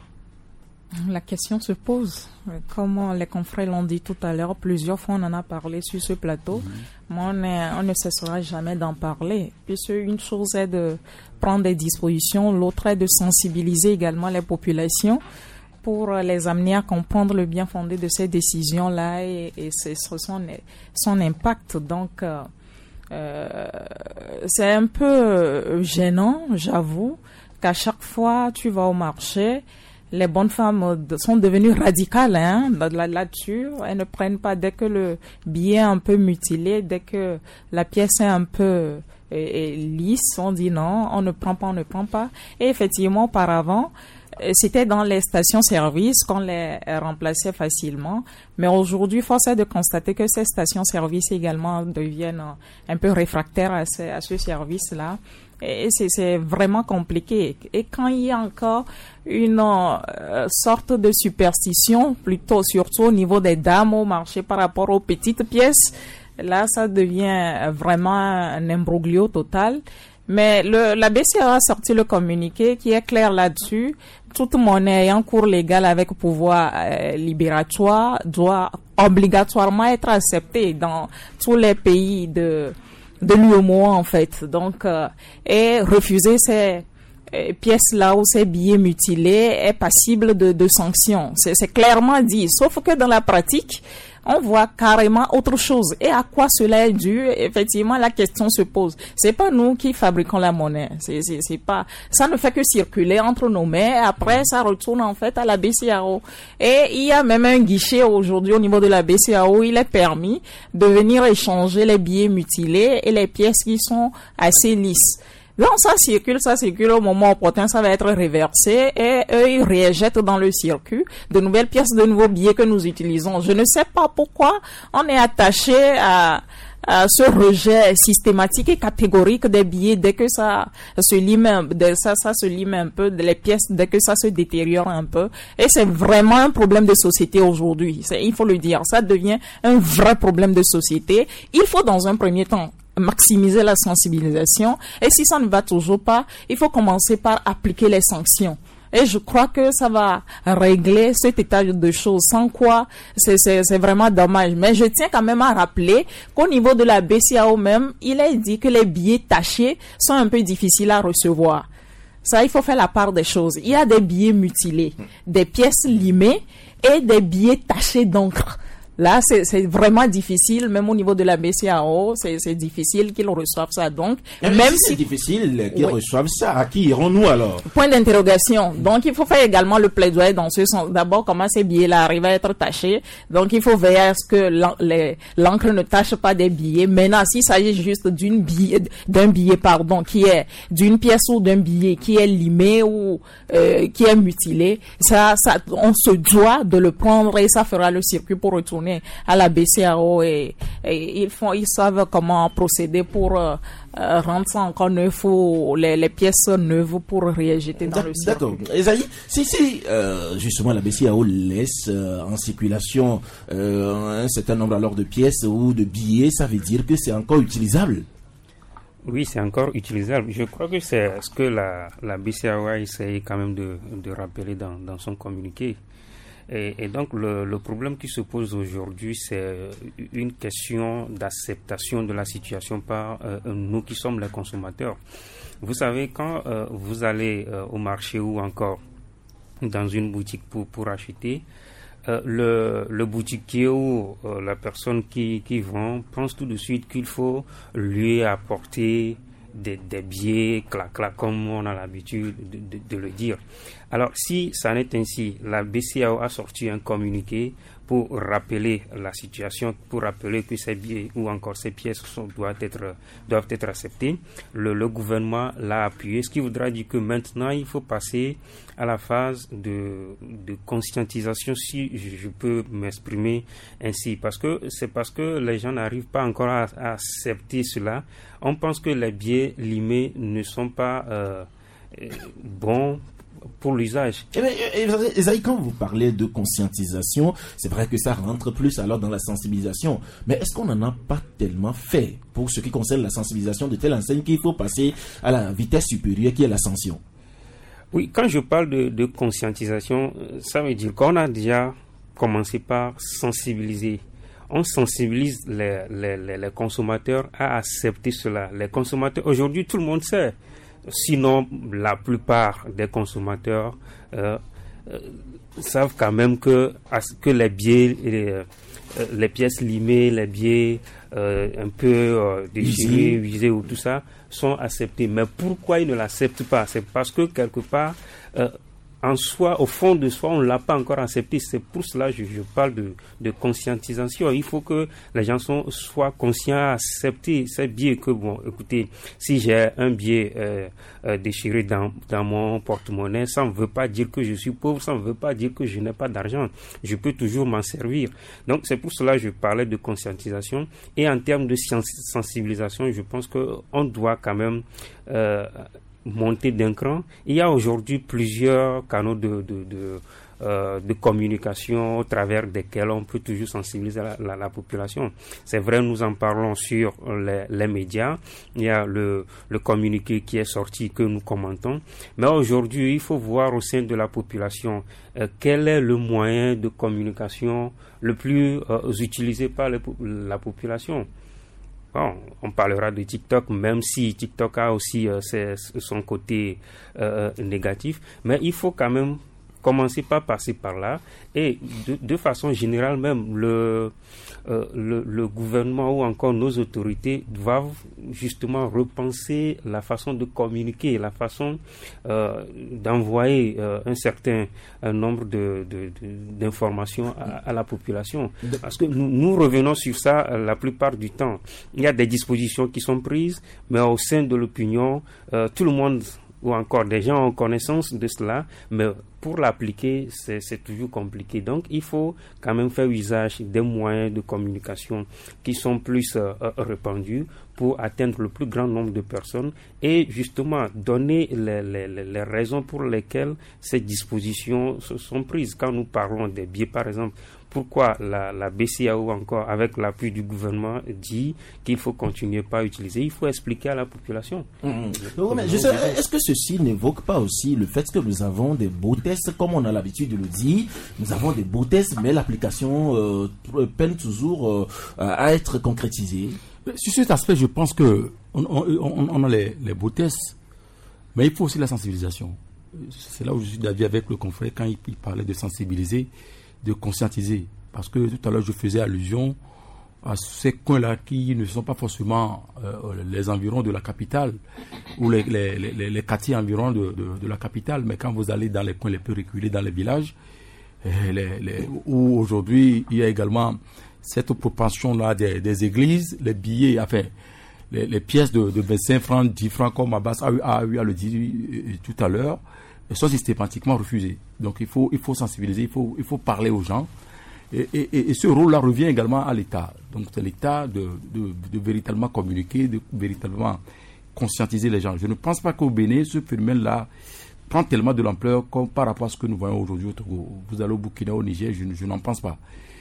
La question se pose. Comme les confrères l'ont dit tout à l'heure, plusieurs fois on en a parlé sur ce plateau. Mmh. Mais on, est, on ne cessera jamais d'en parler. Puisque une chose est de prendre des dispositions, l'autre est de sensibiliser également les populations pour les amener à comprendre le bien fondé de ces décisions-là et, et c'est son, son impact. Donc, euh, Euh, c'est un peu gênant, j'avoue, qu'à chaque fois tu vas au marché, les bonnes femmes sont devenues radicales hein, là-dessus. Elles ne prennent pas dès que le billet est un peu mutilé, dès que la pièce est un peu est, est lisse, on dit non, on ne prend pas, on ne prend pas. Et effectivement, auparavant, c'était dans les stations-service qu'on les remplaçait facilement. Mais aujourd'hui, force est de constater que ces stations-service également deviennent un peu réfractaires à ce, à ce service-là. Et c'est, c'est vraiment compliqué. Et quand il y a encore une euh, sorte de superstition, plutôt surtout au niveau des dames au marché par rapport aux petites pièces, là, ça devient vraiment un imbroglio total. Mais le, la B C A a sorti le communiqué qui est clair là-dessus. Toute monnaie ayant cours légal avec pouvoir euh, libératoire doit obligatoirement être acceptée dans tous les pays de de l'U E M O A en fait. Donc, euh, et refuser ces euh, pièces-là ou ces billets mutilés est passible de, de sanctions. C'est, c'est clairement dit. Sauf que dans la pratique, on voit carrément autre chose. Et à quoi cela est dû? Effectivement, la question se pose. C'est pas nous qui fabriquons la monnaie. C'est, c'est, c'est pas, ça ne fait que circuler entre nos mains. Après, ça retourne en fait à la B C A O. Et il y a même un guichet aujourd'hui au niveau de la B C A O. Il est permis de venir échanger les billets mutilés et les pièces qui sont assez lisses. Donc ça circule, ça circule au moment opportun, ça va être réversé et eux ils réjettent dans le circuit de nouvelles pièces, de nouveaux billets que nous utilisons. Je ne sais pas pourquoi on est attaché à, à ce rejet systématique et catégorique des billets dès que ça se lime, ça, ça se lime un peu, les pièces dès que ça se détériore un peu. Et c'est vraiment un problème de société aujourd'hui. C'est, il faut le dire, ça devient un vrai problème de société. Il faut dans un premier temps maximiser la sensibilisation et si ça ne va toujours pas, il faut commencer par appliquer les sanctions. Et je crois que ça va régler cet état de choses, sans quoi c'est, c'est, c'est vraiment dommage. Mais je tiens quand même à rappeler qu'au niveau de la B C A O même, il est dit que les billets tachés sont un peu difficiles à recevoir. Ça, il faut faire la part des choses. Il y a des billets mutilés, des pièces limées et des billets tachés d'encre. Là, c'est, c'est vraiment difficile, même au niveau de la B C A O, c'est, c'est difficile qu'ils reçoivent ça. Donc, mais même si c'est si difficile qu'ils oui. reçoivent ça, à qui irons-nous alors? Point d'interrogation. Donc, il faut faire également le plaidoyer dans ce sens. D'abord, comment ces billets-là arrivent à être tachés. Donc, il faut veiller à ce que l'en, les, l'encre ne tache pas des billets. Maintenant, s'il s'agit juste d'une billet, d'un billet, pardon, qui est d'une pièce ou d'un billet qui est limé ou euh, qui est mutilé, ça, ça, on se doit de le prendre et ça fera le circuit pour retourner à la B C A O et, et ils font, ils savent comment procéder pour euh, euh, rendre ça encore neuf ou les, les pièces neuves pour réjeter dans le circuit. D'accord. Esaïe, si, si euh, justement la B C A O laisse euh, en circulation euh, un certain nombre alors de pièces ou de billets, ça veut dire que c'est encore utilisable? Oui, c'est encore utilisable. Je crois que c'est ce que la, la B C A O a essayé quand même de, de rappeler dans, dans son communiqué. Et, et donc, le, le problème qui se pose aujourd'hui, c'est une question d'acceptation de la situation par euh, nous qui sommes les consommateurs. Vous savez, quand euh, vous allez euh, au marché ou encore dans une boutique pour, pour acheter, euh, le, le boutiquier ou euh, la personne qui, qui vend pense tout de suite qu'il faut lui apporter des, des billets, clac-clac, comme on a l'habitude de, de, de le dire. Alors, si ça n'est ainsi, la B C E A O a sorti un communiqué pour rappeler la situation, pour rappeler que ces billets ou encore ces pièces sont, doivent, être, doivent être acceptées. Le, le gouvernement l'a appuyé, ce qui voudra dire que maintenant, il faut passer à la phase de, de conscientisation, si je peux m'exprimer ainsi. Parce que c'est parce que les gens n'arrivent pas encore à, à accepter cela. On pense que les billets limés ne sont pas euh, bons pour l'usage. Eh bien, Esaïe, quand vous parlez de conscientisation, c'est vrai que ça rentre plus alors dans la sensibilisation. Mais est-ce qu'on n'en a pas tellement fait pour ce qui concerne la sensibilisation de telle enseigne qu'il faut passer à la vitesse supérieure qui est la sanction? Oui, quand je parle de, de conscientisation, ça veut dire qu'on a déjà commencé par sensibiliser. On sensibilise les, les, les, les consommateurs à accepter cela. Les consommateurs, aujourd'hui, tout le monde sait. Sinon, la plupart des consommateurs euh, euh, savent quand même que, que les billets, les, euh, les pièces limées, les billets euh, un peu euh, déchirés, visés ou tout ça, sont acceptés. Mais pourquoi ils ne l'acceptent pas? C'est parce que quelque part, euh, en soi, au fond de soi, on ne l'a pas encore accepté. C'est pour cela que je, je parle de, de conscientisation. Il faut que les gens sont, soient conscients à accepter ces billets. Que, bon, écoutez, si j'ai un billet euh, euh, déchiré dans, dans mon porte-monnaie, ça ne veut pas dire que je suis pauvre, ça ne veut pas dire que je n'ai pas d'argent. Je peux toujours m'en servir. Donc, c'est pour cela que je parlais de conscientisation. Et en termes de sensibilisation, je pense qu'on doit quand même... Euh, monter d'un cran. Il y a aujourd'hui plusieurs canaux de, de, de, euh, de communication au travers desquels on peut toujours sensibiliser la, la, la population. C'est vrai, nous en parlons sur les, les médias. Il y a le, le communiqué qui est sorti que nous commentons. Mais aujourd'hui, il faut voir au sein de la population euh, quel est le moyen de communication le plus euh, utilisé par les, la population. Bon, on parlera de TikTok, même si TikTok a aussi euh, ses, son côté euh, négatif, mais il faut quand même commencer par passer par là. Et de, de façon générale, même le, euh, le, le gouvernement ou encore nos autorités doivent justement repenser la façon de communiquer, la façon euh, d'envoyer euh, un certain un nombre de, de, de, d'informations à, à la population. Parce que nous, nous revenons sur ça euh, la plupart du temps. Il y a des dispositions qui sont prises, mais au sein de l'opinion, euh, tout le monde ou encore des gens ont connaissance de cela, mais pour l'appliquer, c'est, c'est toujours compliqué. Donc, il faut quand même faire usage des moyens de communication qui sont plus euh, répandus pour atteindre le plus grand nombre de personnes et justement donner les, les, les raisons pour lesquelles ces dispositions sont prises. Quand nous parlons des billets, par exemple, pourquoi la, la B C A O encore, avec l'appui du gouvernement, dit qu'il faut continuer pas à utiliser. Il faut expliquer à la population. Mmh. Oui, mais je sais, est-ce que ceci n'évoque pas aussi le fait que nous avons des beaux tests, comme on a l'habitude de le dire, nous avons des beaux tests, mais l'application euh, peine toujours euh, à être concrétisée? Sur cet aspect, je pense que on, on, on a les, les beaux tests, mais il faut aussi la sensibilisation. C'est là où je suis d'avis avec le confrère quand il, il parlait de sensibiliser, de conscientiser, parce que tout à l'heure je faisais allusion à ces coins-là qui ne sont pas forcément euh, les environs de la capitale ou les, les, les, les quartiers environs de, de, de la capitale, mais quand vous allez dans les coins les plus reculés, dans les villages, les, les, où aujourd'hui il y a également cette propension-là des, des églises, les billets, enfin les, les pièces de, de vingt-cinq francs, dix francs, comme Abbas a eu à, à le dire tout à l'heure, sont systématiquement refusés. Donc il faut, il faut sensibiliser, il faut, il faut parler aux gens. Et, et, et ce rôle-là revient également à l'État. Donc c'est l'État de, de, de véritablement communiquer, de véritablement conscientiser les gens. Je ne pense pas qu'au Bénin, ce phénomène-là prend tellement de l'ampleur comme par rapport à ce que nous voyons aujourd'hui au Togo. Vous allez au Burkina, au Niger, je, je n'en pense pas.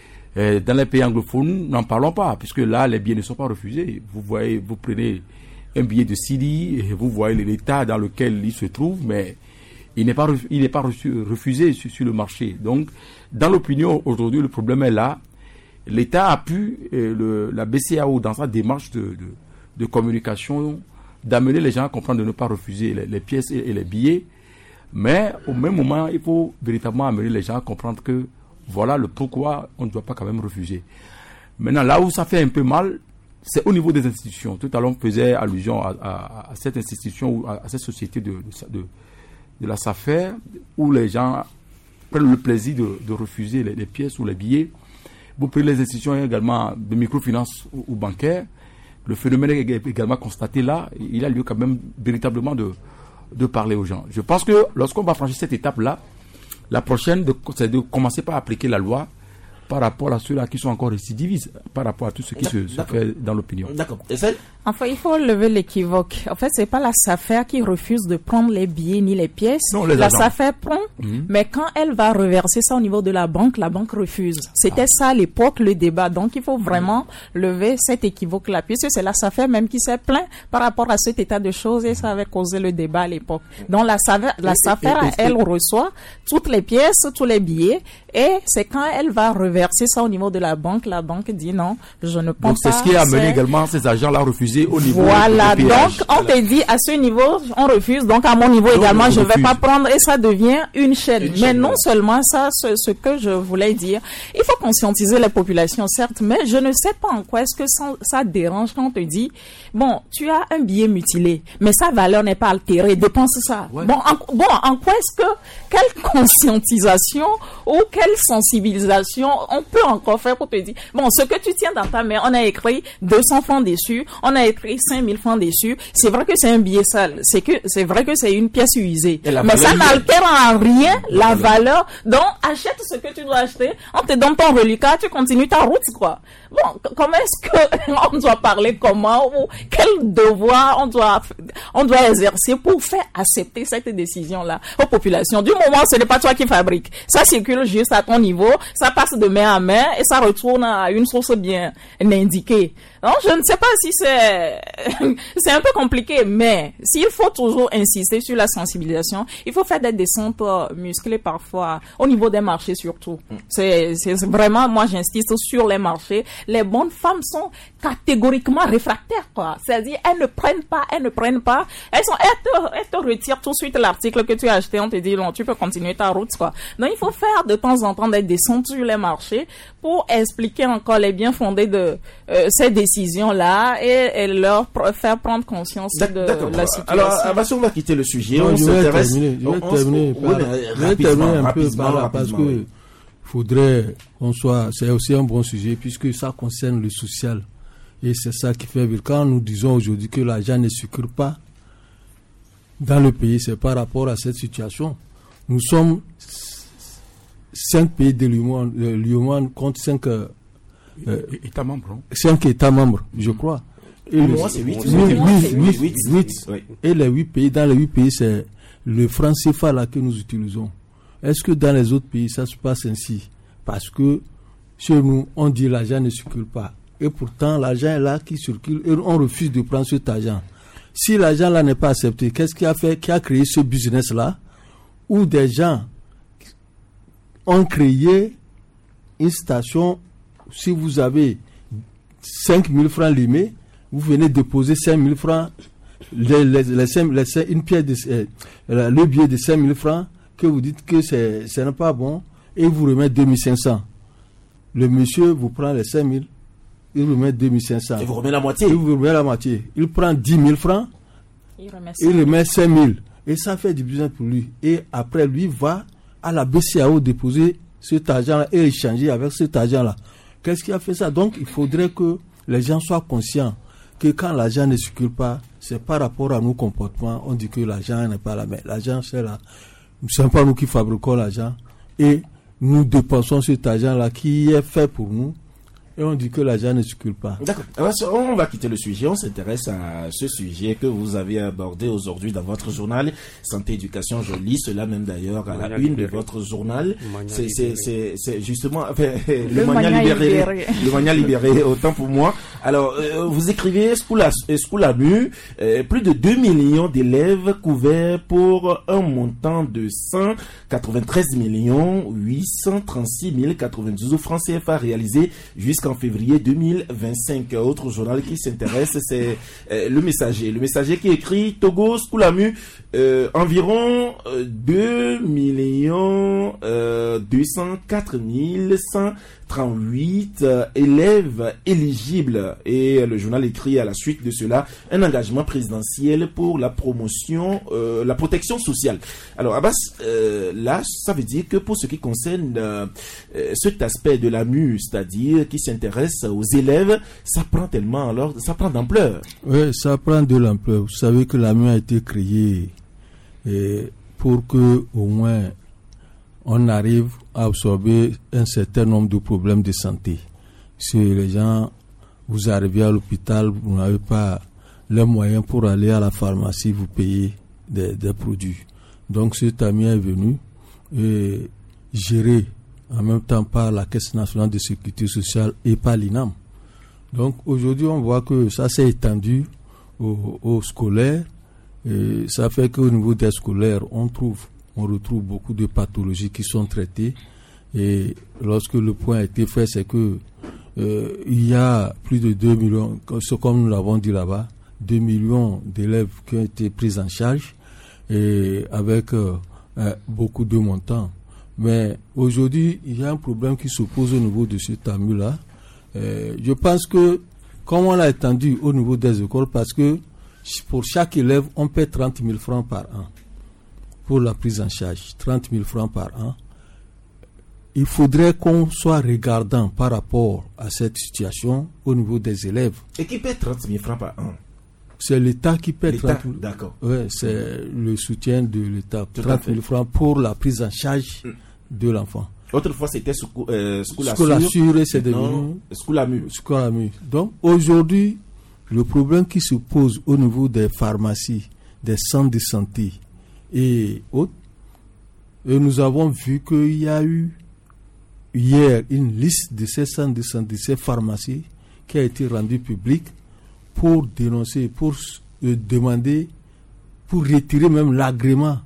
Et dans les pays anglophones, n'en parlons pas, puisque là, les billets ne sont pas refusés. Vous voyez, vous prenez un billet de Sidi, et vous voyez l'état dans lequel il se trouve, mais il n'est pas, il n'est pas reçu, refusé sur, sur le marché. Donc, dans l'opinion, aujourd'hui, le problème est là. L'État a pu, euh, le, la B C A O, dans sa démarche de, de, de communication, d'amener les gens à comprendre de ne pas refuser les, les pièces et, et les billets. Mais, au même moment, il faut véritablement amener les gens à comprendre que voilà le pourquoi on ne doit pas quand même refuser. Maintenant, là où ça fait un peu mal, c'est au niveau des institutions. Tout à l'heure, on faisait allusion à, à, à cette institution, ou à, à cette société de, de, de la SAFER, où les gens prennent le plaisir de, de refuser les, les pièces ou les billets. Vous prenez les institutions également de microfinance ou, ou bancaires. Le phénomène est également constaté là. Il a lieu quand même véritablement de, de parler aux gens. Je pense que lorsqu'on va franchir cette étape-là, la prochaine, c'est de commencer par appliquer la loi par rapport à ceux-là qui sont encore récidivistes, par rapport à tout ce qui se, se fait dans l'opinion. D'accord. Et celle Enfin, il faut lever l'équivoque. En fait, c'est pas la SAFER qui refuse de prendre les billets ni les pièces. Non, les la agents. SAFER prend, mmh. mais quand elle va reverser ça au niveau de la banque, la banque refuse. C'était ah. ça à l'époque, le débat. Donc, il faut vraiment mmh. lever cet équivoque-là, puisque c'est la SAFER même qui s'est plaint par rapport à cet état de choses et ça avait causé le débat à l'époque. Donc, la SAFER, la SAFER et, et, et, elle et... reçoit toutes les pièces, tous les billets, et c'est quand elle va reverser ça au niveau de la banque, la banque dit non, je ne pense pas. Donc, c'est ce qui a amené également ces agents-là à refuser au niveau voilà, du donc on te dit à ce niveau, on refuse, donc à mon niveau donc, également, je ne vais pas prendre et ça devient une chaîne. Une mais chaîne, non ouais. seulement ça, ce, ce que je voulais dire, il faut conscientiser les populations, certes, mais je ne sais pas en quoi est-ce que ça, ça dérange quand on te dit, bon, tu as un billet mutilé, mais sa valeur n'est pas altérée, dépense ça. Ouais. Bon, en, bon, en quoi est-ce que, quelle conscientisation ou quelle sensibilisation on peut encore faire pour te dire, bon, ce que tu tiens dans ta main, on a écrit deux cents francs dessus, on a écrit cinq mille francs dessus, c'est vrai que c'est un billet sale, c'est que c'est vrai que c'est une pièce usée, mais ça n'altère en rien la valeur. Donc achète ce que tu dois acheter, on te donne ton reliquat, tu continues ta route quoi. Bon, comment est-ce que on doit parler comment ou quel devoir on doit on doit exercer pour faire accepter cette décision là aux populations. Du moment où ce n'est pas toi qui fabrique, ça circule juste à ton niveau, ça passe de main à main et ça retourne à une source bien indiquée. Donc je ne sais pas si c'est c'est un peu compliqué, mais s'il faut toujours insister sur la sensibilisation, il faut faire des descentes musclées parfois au niveau des marchés surtout. C'est c'est vraiment, moi j'insiste sur les marchés. Les bonnes femmes sont catégoriquement réfractaires quoi. C'est-à-dire elles ne prennent pas, elles ne prennent pas, elles sont elles te, elles te retirent tout de suite l'article que tu as acheté, on te dit non, tu peux continuer ta route quoi. Donc il faut faire de temps en temps des descentes sur les marchés pour expliquer encore les bien fondés de euh, ces décisions là et, et leur pr- faire prendre conscience de D'accord. la situation. Alors, Abassou, on va quitter le sujet. Non, on je vais s'intéresse. terminer, je vais on, terminer, on, par, oui, je vais terminer un peu par là parce que oui. faudrait qu'on soit, c'est aussi un bon sujet puisque ça concerne le social et c'est ça qui fait vivre. Quand nous disons aujourd'hui que l'argent ne circule pas dans le pays, c'est par rapport à cette situation. Nous sommes cinq pays de l'U E M O contre cinq euh, États membres. Hein? cinq États membres, je crois. Et le, moi, c'est huit. huit. Et les huit pays, dans les huit pays, c'est le franc C F A là que nous utilisons. Est-ce que dans les autres pays, ça se passe ainsi? Parce que chez nous, on dit l'argent ne circule pas. Et pourtant, l'argent est là qui circule et on refuse de prendre cet argent. Si l'argent là n'est pas accepté, qu'est-ce qui a fait, qui a créé ce business là où des gens ont créé une station? Si vous avez cinq mille francs limés, vous venez déposer cinq mille francs, les, les, les cinq, les cinq, une pièce de, euh, le billet de cinq mille francs, que vous dites que c'est, ce n'est pas bon, et vous remet deux mille cinq cents. Le monsieur vous prend les cinq mille, il vous remet deux mille cinq cents. Et vous remet la moitié. Il vous remet la moitié. Il prend dix mille francs, il remet, il remet cinq mille. Et ça fait du business pour lui. Et après, lui va à la B C A O déposer cet argent-là et échanger avec cet argent-là. Qu'est-ce qui a fait ça? Donc, il faudrait que les gens soient conscients que quand l'argent ne circule pas, c'est par rapport à nos comportements. On dit que l'argent n'est pas là, mais l'argent, c'est là. Ce n'est pas nous qui fabriquons l'argent. Et nous dépensons cet argent-là qui est fait pour nous. Et on dit que l'argent ne circule pas. D'accord. Alors, on va quitter le sujet. On s'intéresse à ce sujet que vous avez abordé aujourd'hui dans votre journal Santé Éducation. Je lis cela même d'ailleurs à la une libéré. de votre journal. C'est, c'est, c'est, c'est justement enfin, le, le Mania libéré, libéré. Le Mania libéré, autant pour moi. Alors, euh, vous écrivez Schoolamu, euh, plus de deux millions d'élèves couverts pour un montant de cent quatre-vingt-treize millions huit cent trente-six mille quatre-vingt-douze francs C F A réalisés jusqu'en en février deux mille vingt-cinq. Autre journal qui s'intéresse, c'est euh, le Messager. Le Messager qui écrit Togo Schoolamu, euh, environ euh, deux millions deux cent quatre mille cent trente-huit euh, élèves éligibles sociale. Et le journal écrit à la suite de cela un engagement présidentiel pour la promotion, euh, la protection sociale. Alors Abbas, euh, là, ça veut dire que pour ce qui concerne euh, cet aspect de l'A M U, c'est-à-dire qui s'intéresse aux élèves, ça prend tellement, alors ça prend d'ampleur. Oui, ça prend de l'ampleur. Vous savez que l'A M U a été créé et pour que au moins on arrive à absorber un certain nombre de problèmes de santé. Si les gens, vous arrivez à l'hôpital, vous n'avez pas les moyens pour aller à la pharmacie, vous payez des, des produits. Donc cet ami est venu et géré en même temps par la Caisse nationale de sécurité sociale et par l'I N A M. Donc aujourd'hui on voit que ça s'est étendu aux, aux scolaires et ça fait qu'au niveau des scolaires on trouve, on retrouve beaucoup de pathologies qui sont traitées et lorsque le point a été fait c'est que euh, il y a plus de deux millions, comme nous l'avons dit là-bas, deux millions d'élèves qui ont été pris en charge et avec euh, euh, beaucoup de montants. Mais aujourd'hui, il y a un problème qui se pose au niveau de ce A M U-là. Euh, je pense que, comme on l'a étendu au niveau des écoles, parce que pour chaque élève, on paie trente mille francs par an pour la prise en charge. trente mille francs par an. Il faudrait qu'on soit regardant par rapport à cette situation au niveau des élèves. Et qui paie trente mille francs par an? C'est l'État qui paie l'État, trente mille. D'accord. Oui, c'est le soutien de l'État. trente mille francs pour la prise en charge mm. de l'enfant. Autrefois, c'était School euh, Assure et c'est devenu School A M U. Donc, aujourd'hui, le problème qui se pose au niveau des pharmacies, des centres de santé et autres, et nous avons vu qu'il y a eu hier une liste de ces centres de santé, de ces pharmacies qui a été rendue publique pour dénoncer, pour euh, demander, pour retirer même l'agrément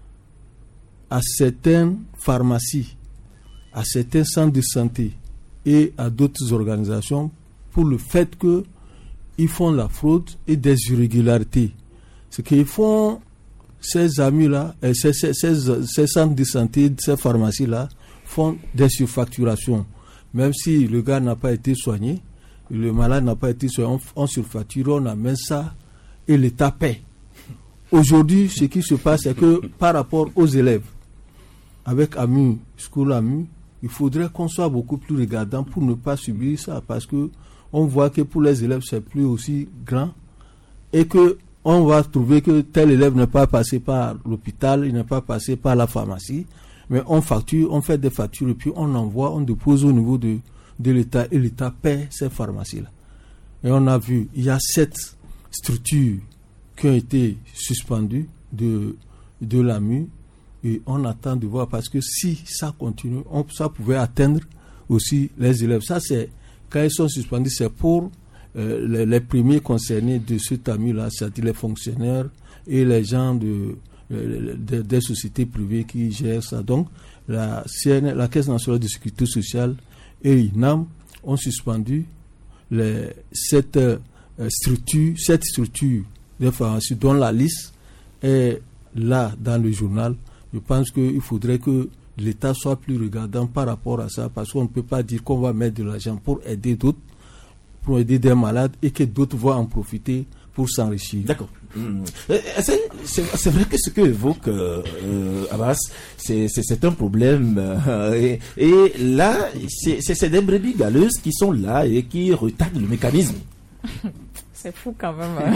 à certaines pharmacies, à certains centres de santé et à d'autres organisations pour le fait qu'ils font la fraude et des irrégularités. Ce qu'ils font, ces amis-là, ces, ces, ces, ces centres de santé, ces pharmacies-là, font des surfacturations. Même si le gars n'a pas été soigné, le malade n'a pas été soigné, on, on surfacture, on amène ça et l'État paie. Aujourd'hui, ce qui se passe, c'est que par rapport aux élèves, avec A M U, School A M U, il faudrait qu'on soit beaucoup plus regardant pour ne pas subir ça, parce que on voit que pour les élèves, c'est plus aussi grand et que on va trouver que tel élève n'est pas passé par l'hôpital, il n'est pas passé par la pharmacie, mais on facture, on fait des factures et puis on envoie, on dépose au niveau de, de l'État et l'État paie ces pharmacies-là. Et on a vu, il y a sept structures qui ont été suspendues de, de l'A M U et on attend de voir parce que si ça continue, on, ça pouvait atteindre aussi les élèves. Ça, c'est, quand ils sont suspendus, c'est pour euh, les, les premiers concernés de ce A M U-là, c'est-à-dire les fonctionnaires et les gens de Des, des sociétés privées qui gèrent ça. Donc, la, C N, la Caisse nationale de sécurité sociale et l'I N A M ont suspendu les, cette euh, structure, cette structure de pharmacie dont la liste est là dans le journal. Je pense qu'il faudrait que l'État soit plus regardant par rapport à ça, parce qu'on ne peut pas dire qu'on va mettre de l'argent pour aider d'autres, pour aider des malades et que d'autres vont en profiter pour s'enrichir. D'accord. Mmh. C'est, c'est, c'est vrai que ce que évoque euh, Abbas, c'est, c'est, c'est un problème. Euh, et, et là, c'est, c'est, c'est des brebis galeuses qui sont là et qui retardent le mécanisme. C'est fou quand même.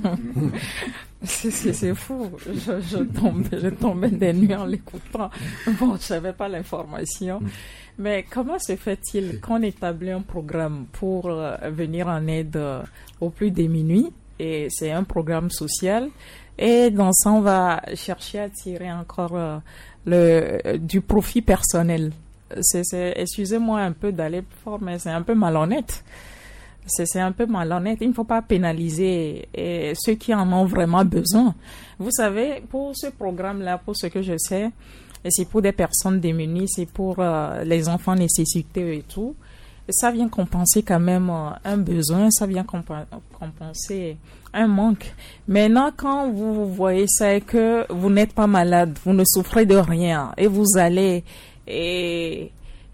c'est, c'est, c'est fou. Je, je, tombais, je tombais des nuits en l'écoutant. Bon, je n'avais pas l'information. Mais comment se fait-il qu'on établit un programme pour euh, venir en aide euh, aux plus démunis? Et c'est un programme social. Et dans ça, on va chercher à tirer encore euh, le, du profit personnel. C'est, c'est, excusez-moi un peu d'aller fort, mais c'est un peu malhonnête. C'est, c'est un peu malhonnête. Il ne faut pas pénaliser et ceux qui en ont vraiment besoin. Vous savez, pour ce programme-là, pour ce que je sais, et c'est pour des personnes démunies, c'est pour euh, les enfants nécessités et tout. Ça vient compenser quand même euh, un besoin, ça vient compa- compenser un manque. Maintenant, quand vous voyez ça et que vous n'êtes pas malade, vous ne souffrez de rien et vous allez et,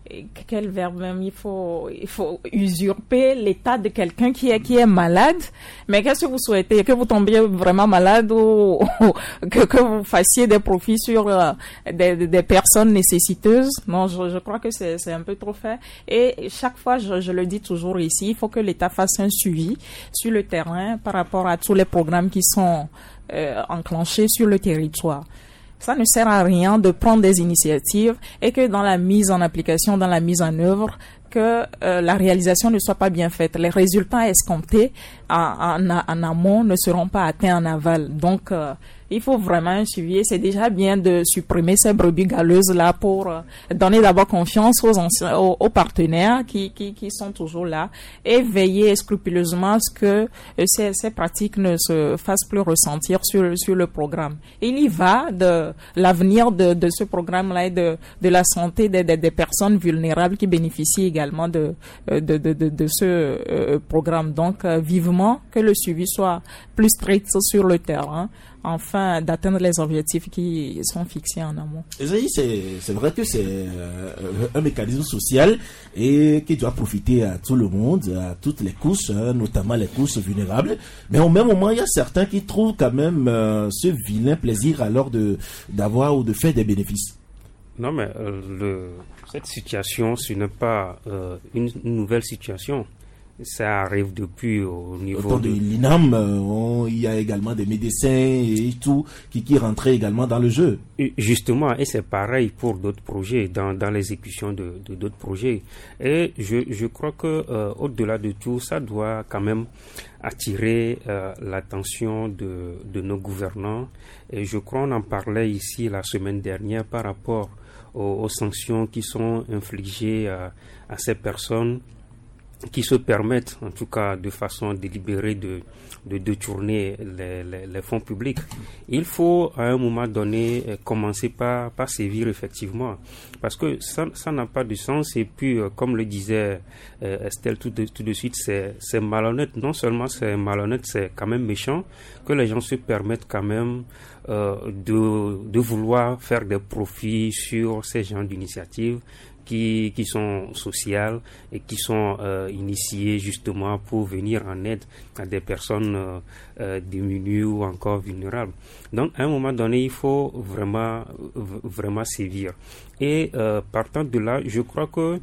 quel verbe même, il faut, il faut usurper l'état de quelqu'un qui est, qui est malade. Mais qu'est-ce que vous souhaitez? Que vous tombiez vraiment malade ou, ou que, que vous fassiez des profits sur euh, des, des personnes nécessiteuses? Non, je, je crois que c'est, c'est un peu trop fait. Et chaque fois, je, je le dis toujours ici, il faut que l'État fasse un suivi sur le terrain par rapport à tous les programmes qui sont euh, enclenchés sur le territoire. Ça ne sert à rien de prendre des initiatives et que dans la mise en application, dans la mise en œuvre, que euh, la réalisation ne soit pas bien faite. Les résultats escomptés en, en, en amont ne seront pas atteints en aval. Donc, euh, il faut vraiment un suivi. C'est déjà bien de supprimer ces brebis galeuses-là pour euh, donner d'abord confiance aux, anciens, aux, aux partenaires qui, qui, qui sont toujours là et veiller scrupuleusement à ce que euh, ces, ces pratiques ne se fassent plus ressentir sur, sur le programme. Il y va de l'avenir de, de ce programme-là et de, de la santé des, des, des personnes vulnérables qui bénéficient également de, de, de, de, de ce euh, programme. Donc, euh, vivement que le suivi soit plus strict sur le terrain, afin d'atteindre les objectifs qui sont fixés en amont. Esaïe, c'est, c'est vrai que c'est euh, un mécanisme social et qui doit profiter à tout le monde, à toutes les couches, hein, notamment les couches vulnérables. Mais au même moment, il y a certains qui trouvent quand même euh, ce vilain plaisir alors de, d'avoir ou de faire des bénéfices. Non, mais euh, le, cette situation, ce n'est pas euh, une, une nouvelle situation. Ça arrive depuis au niveau Autour de, de l'I N A M, euh, il y a également des médecins et tout qui, qui rentraient également dans le jeu. Justement, et c'est pareil pour d'autres projets, dans, dans l'exécution de, de d'autres projets. Et je, je crois que euh, au-delà de tout, ça doit quand même attirer euh, l'attention de, de nos gouvernants. Et je crois qu'on en parlait ici la semaine dernière par rapport aux, aux sanctions qui sont infligées à, à ces personnes qui se permettent, en tout cas de façon délibérée, de, de détourner les, les, les fonds publics. Il faut, à un moment donné, commencer par, par sévir effectivement, parce que ça, ça n'a pas de sens. Et puis, euh, comme le disait euh, Estelle tout de, tout de suite, c'est, c'est malhonnête. Non seulement c'est malhonnête, c'est quand même méchant que les gens se permettent quand même euh, de, de vouloir faire des profits sur ces genres d'initiatives qui, qui sont sociales et qui sont euh, initiées justement pour venir en aide à des personnes euh, euh, démunies ou encore vulnérables. Donc, à un moment donné, il faut vraiment, vraiment sévir. Et euh, partant de là, je crois que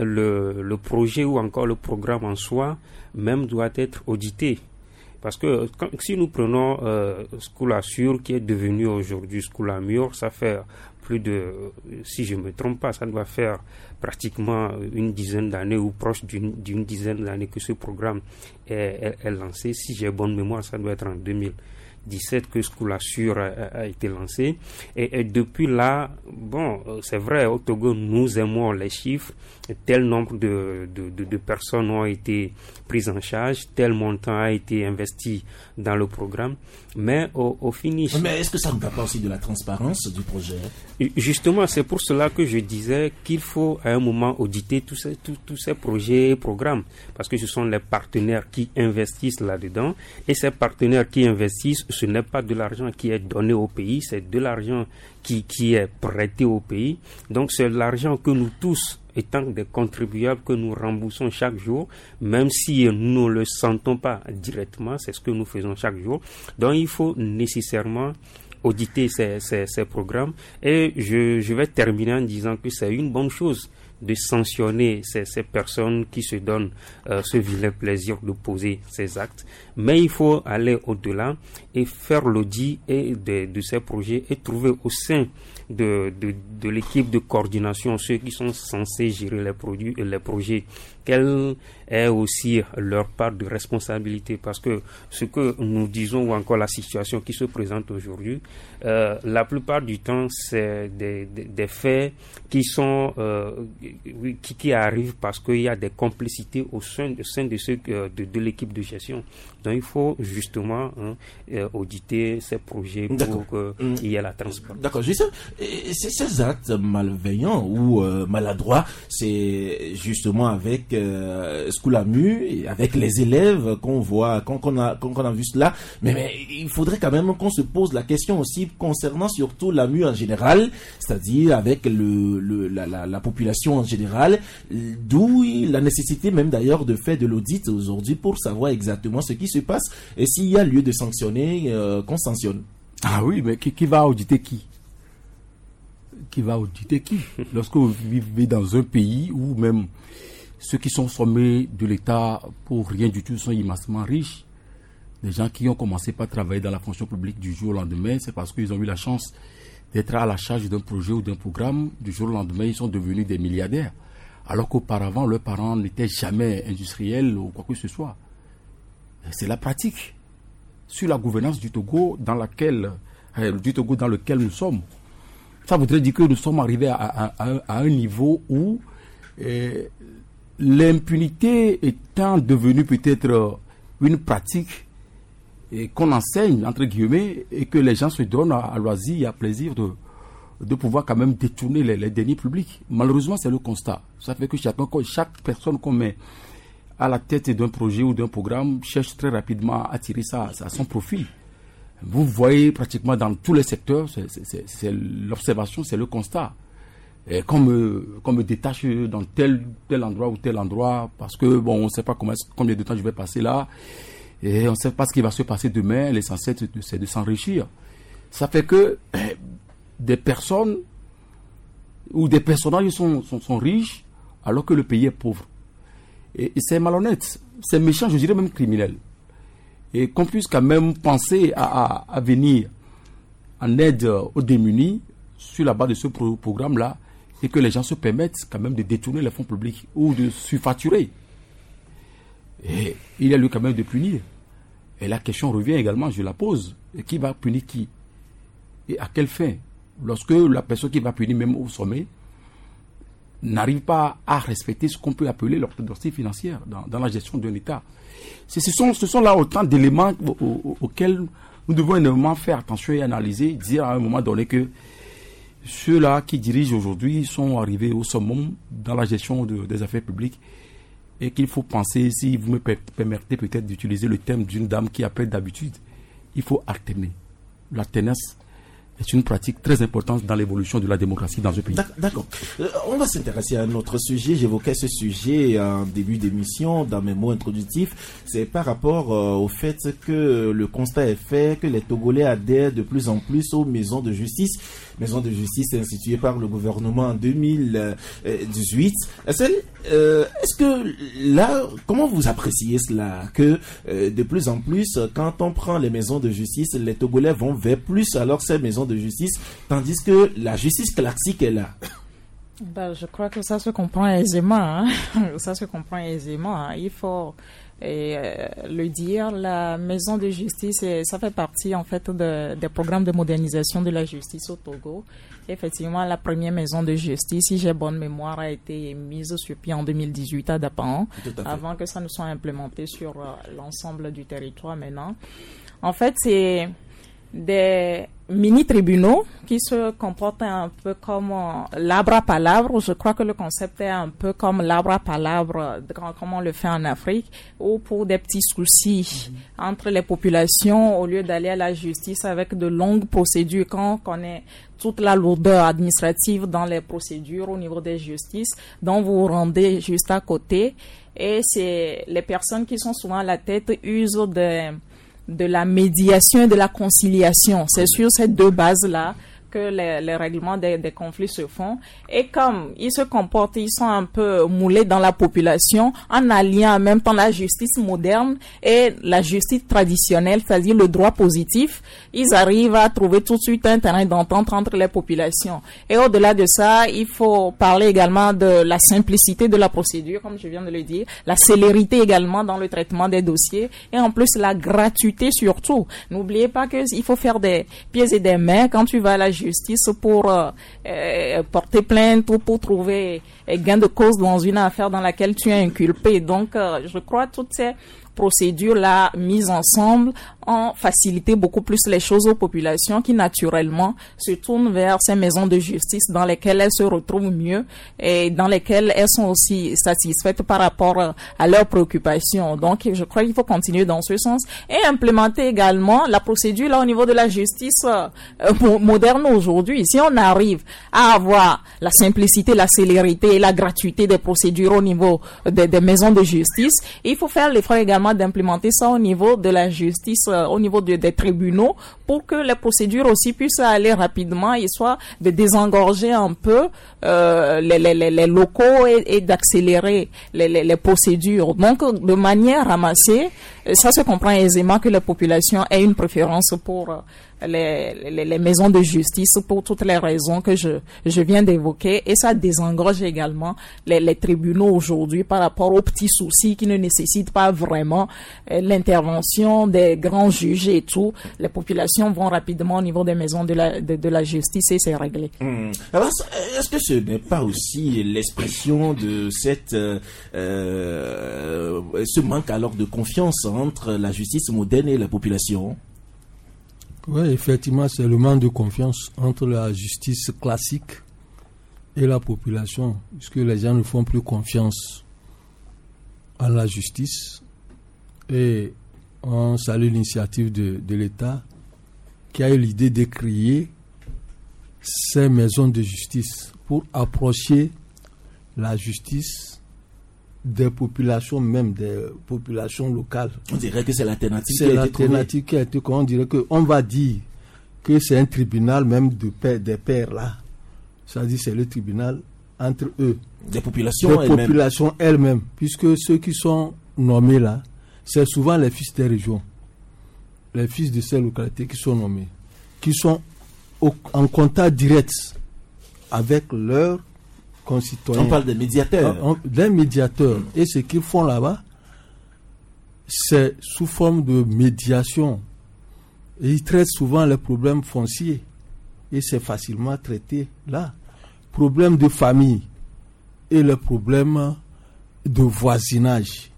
le, le projet ou encore le programme en soi même doit être audité. Parce que quand, si nous prenons euh, School Assure, qui est devenu aujourd'hui School Amur, ça fait plus de, si je ne me trompe pas, ça doit faire pratiquement une dizaine d'années ou proche d'une, d'une dizaine d'années que ce programme est, est, est lancé. Si j'ai bonne mémoire, ça doit être en deux mille dix-sept que School Assure a, a été lancé. Et, et depuis là, bon, c'est vrai, au Togo, nous aimons les chiffres. Tel nombre de, de, de, de personnes ont été prises en charge, tel montant a été investi dans le programme. Mais au, au finish... Mais est-ce que ça ne va pas aussi de la transparence du projet? Justement, c'est pour cela que je disais qu'il faut à un moment auditer tous ces, tous, tous ces projets et programmes. Parce que ce sont les partenaires qui investissent là-dedans. Et ces partenaires qui investissent, ce n'est pas de l'argent qui est donné au pays, c'est de l'argent qui, qui est prêté au pays. Donc c'est l'argent que nous tous, étant des contribuables, que nous remboursons chaque jour, même si nous ne le sentons pas directement, c'est ce que nous faisons chaque jour. Donc il faut nécessairement auditer ces, ces, ces programmes. Et je, je vais terminer en disant que c'est une bonne chose de sanctionner ces, ces personnes qui se donnent euh, ce vilain plaisir de poser ces actes. Mais il faut aller au-delà et faire l'audit et de, de ces projets et trouver au sein de, de, de l'équipe de coordination ceux qui sont censés gérer les produits et les projets, quelle est aussi leur part de responsabilité, parce que ce que nous disons ou encore la situation qui se présente aujourd'hui, euh, la plupart du temps c'est des, des, des faits qui sont euh, qui, qui arrivent parce qu'il y a des complicités au sein, au sein de, ceux, de, de l'équipe de gestion. Donc il faut justement hein, auditer ces projets pour qu'il y ait la transparence. D'accord, juste c'est ces actes malveillants ou euh, maladroits, c'est justement avec euh, School Amur et avec les élèves qu'on voit, qu'on, qu'on a, qu'on, qu'on a vu cela. Mais, mais il faudrait quand même qu'on se pose la question aussi concernant surtout l'Amur en général, c'est-à-dire avec le, le la, la, la population en général, d'où la nécessité même d'ailleurs de faire de l'audit aujourd'hui pour savoir exactement ce qui se passe et s'il y a lieu de sanctionner, euh, qu'on sanctionne. Ah oui, mais qui, qui va auditer qui? Qui va auditer qui? Lorsque vous vivez dans un pays où même ceux qui sont sommés de l'État pour rien du tout sont immensément riches, des gens qui ont commencé par travailler dans la fonction publique du jour au lendemain, c'est parce qu'ils ont eu la chance d'être à la charge d'un projet ou d'un programme. Du jour au lendemain, ils sont devenus des milliardaires. Alors qu'auparavant, leurs parents n'étaient jamais industriels ou quoi que ce soit. C'est la pratique. Sur la gouvernance du Togo, dans laquelle, euh, du Togo dans lequel nous sommes, ça voudrait dire que nous sommes arrivés à, à, à, à un niveau où euh, l'impunité étant devenue peut-être une pratique et qu'on enseigne, entre guillemets, et que les gens se donnent à, à loisir et à plaisir de, de pouvoir quand même détourner les, les deniers publics. Malheureusement, c'est le constat. Ça fait que chacun, chaque personne qu'on met à la tête d'un projet ou d'un programme cherche très rapidement à tirer ça à son profit. Vous voyez pratiquement dans tous les secteurs, c'est, c'est, c'est l'observation, c'est le constat. Et qu'on me, qu'on me détache dans tel, tel endroit ou tel endroit, parce que bon, on ne sait pas combien, combien de temps je vais passer là. Et on ne sait pas ce qui va se passer demain. L'essentiel, c'est de s'enrichir. Ça fait que eh, des personnes ou des personnages sont, sont, sont riches alors que le pays est pauvre. Et, et c'est malhonnête, c'est méchant, je dirais même criminel. Et qu'on puisse quand même penser à, à, à venir en aide aux démunis sur la base de ce pro- programme-là et que les gens se permettent quand même de détourner les fonds publics ou de surfacturer. Et il y a lieu quand même de punir. Et la question revient également, je la pose. Et qui va punir qui? Et à quelle fin? Lorsque la personne qui va punir, même au sommet, n'arrive pas à respecter ce qu'on peut appeler l'orthodoxie financière dans, dans la gestion d'un État. C'est, ce, sont, ce sont là autant d'éléments au, au, auxquels nous devons énormément faire attention et analyser, dire à un moment donné que ceux-là qui dirigent aujourd'hui sont arrivés au summum dans la gestion de, des affaires publiques. Et qu'il faut penser, si vous me permettez peut-être d'utiliser le thème d'une dame qui appelle d'habitude, il faut alterner. L'alternance est une pratique très importante dans l'évolution de la démocratie dans un pays. D'accord. Euh, on va s'intéresser à un autre sujet. J'évoquais ce sujet en début d'émission, dans mes mots introductifs. C'est par rapport euh, au fait que le constat est fait que les Togolais adhèrent de plus en plus aux maisons de justice. Maison de justice instituée par le gouvernement en deux mille dix-huit. Euh, est-ce que là, comment vous appréciez cela? Que euh, de plus en plus, quand on prend les maisons de justice, les Togolais vont vers plus alors ces maisons de justice, tandis que la justice classique est là. Ben, je crois que ça se comprend aisément. Hein? Ça se comprend aisément. Hein? Il faut et, euh, le dire. La maison de justice, ça fait partie en fait de, des programmes de modernisation de la justice au Togo. Effectivement, la première maison de justice, si j'ai bonne mémoire, a été mise sur pied en deux mille dix-huit à Dapan, avant que ça ne soit implémenté sur euh, l'ensemble du territoire maintenant. En fait, c'est des mini-tribunaux qui se comportent un peu comme euh, l'arbre à palabre. Je crois que le concept est un peu comme l'arbre à palabre, comme on le fait en Afrique, ou pour des petits soucis mmh. entre les populations, au lieu d'aller à la justice avec de longues procédures, quand on connaît toute la lourdeur administrative dans les procédures au niveau des justices, dont vous vous rendez juste à côté. Et c'est les personnes qui sont souvent à la tête usent de de la médiation et de la conciliation. C'est sur ces deux bases-là que les, les règlements des, des conflits se font. Et comme ils se comportent, ils sont un peu moulés dans la population, en alliant en même temps la justice moderne et la justice traditionnelle, c'est-à-dire le droit positif, ils arrivent à trouver tout de suite un terrain d'entente entre les populations. Et au-delà de ça, il faut parler également de la simplicité de la procédure, comme je viens de le dire, la célérité également dans le traitement des dossiers, et en plus la gratuité surtout. N'oubliez pas qu'il faut faire des pieds et des mains quand tu vas à la justice justice pour euh, euh, porter plainte ou pour trouver euh, gain de cause dans une affaire dans laquelle tu es inculpé. Donc, euh, je crois que toutes ces procédures là mises ensemble ont facilité beaucoup plus les choses aux populations qui naturellement se tournent vers ces maisons de justice dans lesquelles elles se retrouvent mieux et dans lesquelles elles sont aussi satisfaites par rapport à leurs préoccupations. Donc, je crois qu'il faut continuer dans ce sens et implémenter également la procédure là au niveau de la justice euh, moderne aujourd'hui. Si on arrive à avoir la simplicité, la célérité et la gratuité des procédures au niveau des, des maisons de justice, il faut faire l'effort également d'implémenter ça au niveau de la justice, euh, au niveau de, des tribunaux, pour que les procédures aussi puissent aller rapidement et soit de désengorger un peu euh, les, les, les locaux et, et d'accélérer les, les, les procédures. Donc, de manière ramassée, ça se comprend aisément que les populations aient une préférence pour euh, Les, les, les maisons de justice pour toutes les raisons que je, je viens d'évoquer, et ça désengorge également les, les tribunaux aujourd'hui par rapport aux petits soucis qui ne nécessitent pas vraiment euh, l'intervention des grands juges et tout. Les populations vont rapidement au niveau des maisons de la, de, de la justice et c'est réglé. Mmh. Alors, est-ce que ce n'est pas aussi l'expression de cette euh, euh, ce manque alors de confiance entre la justice moderne et la population? Oui, effectivement, c'est le manque de confiance entre la justice classique et la population, puisque les gens ne font plus confiance à la justice. Et on salue l'initiative de, de l'État qui a eu l'idée de créer ces maisons de justice pour approcher la justice des populations, même des populations locales. On dirait que c'est l'alternative c'est qui a l'alternative qui a été trouvée. On dirait qu'on va dire que c'est un tribunal même de père, des pères là. C'est-à-dire c'est le tribunal entre eux. Des populations des elles-mêmes. populations elles-mêmes. Puisque ceux qui sont nommés là, c'est souvent les fils des régions. Les fils de ces localités qui sont nommés. Qui sont au, en contact direct avec leurs concitoyens. On parle des médiateurs. Des médiateurs. Et ce qu'ils font là-bas, c'est sous forme de médiation. Et ils traitent souvent les problèmes fonciers. Et c'est facilement traité là. Problèmes de famille et les problèmes de voisinage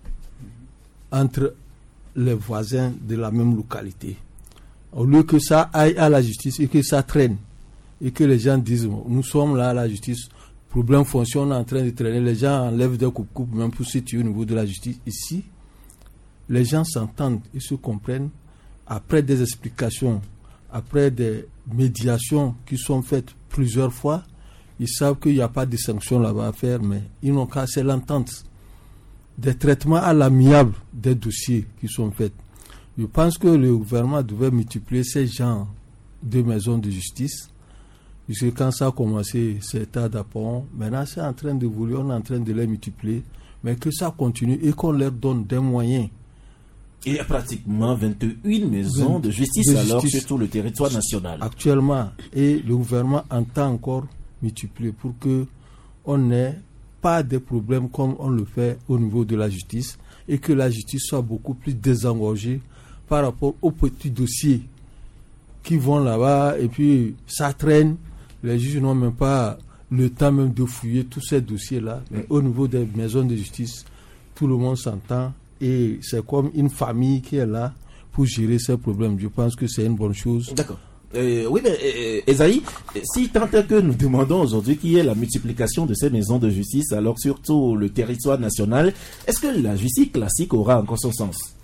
entre les voisins de la même localité. Au lieu que ça aille à la justice et que ça traîne. Et que les gens disent, nous sommes là à la justice. Problème foncier, on est en train de traîner, les gens enlèvent des coupes-coupes même pour se tuer au niveau de la justice. Ici, les gens s'entendent et se comprennent après des explications, après des médiations qui sont faites plusieurs fois. Ils savent qu'il n'y a pas de sanctions là-bas à faire, mais ils n'ont qu'à, c'est l'entente. Des traitements à l'amiable des dossiers qui sont faits. Je pense que le gouvernement devait multiplier ces genres de maisons de justice. Puisque quand ça a commencé, c'était d'appoint. Maintenant, c'est en train d'évoluer, on est en train de les multiplier. Mais que ça continue et qu'on leur donne des moyens. Il y a pratiquement vingt et une maisons de justice, de alors justice sur tout le territoire national. Actuellement. Et le gouvernement entend encore multiplier pour que on n'ait pas de problèmes comme on le fait au niveau de la justice. Et que la justice soit beaucoup plus désengorgée par rapport aux petits dossiers qui vont là-bas et puis ça traîne. Les juges n'ont même pas le temps même de fouiller tous ces dossiers-là. Mais au niveau des maisons de justice, tout le monde s'entend et c'est comme une famille qui est là pour gérer ces problèmes. Je pense que c'est une bonne chose. D'accord. Euh, oui, mais euh, Esaïe, si tant est que nous demandons aujourd'hui qu'il y ait la multiplication de ces maisons de justice, alors surtout le territoire national, est-ce que la justice classique aura encore son sens?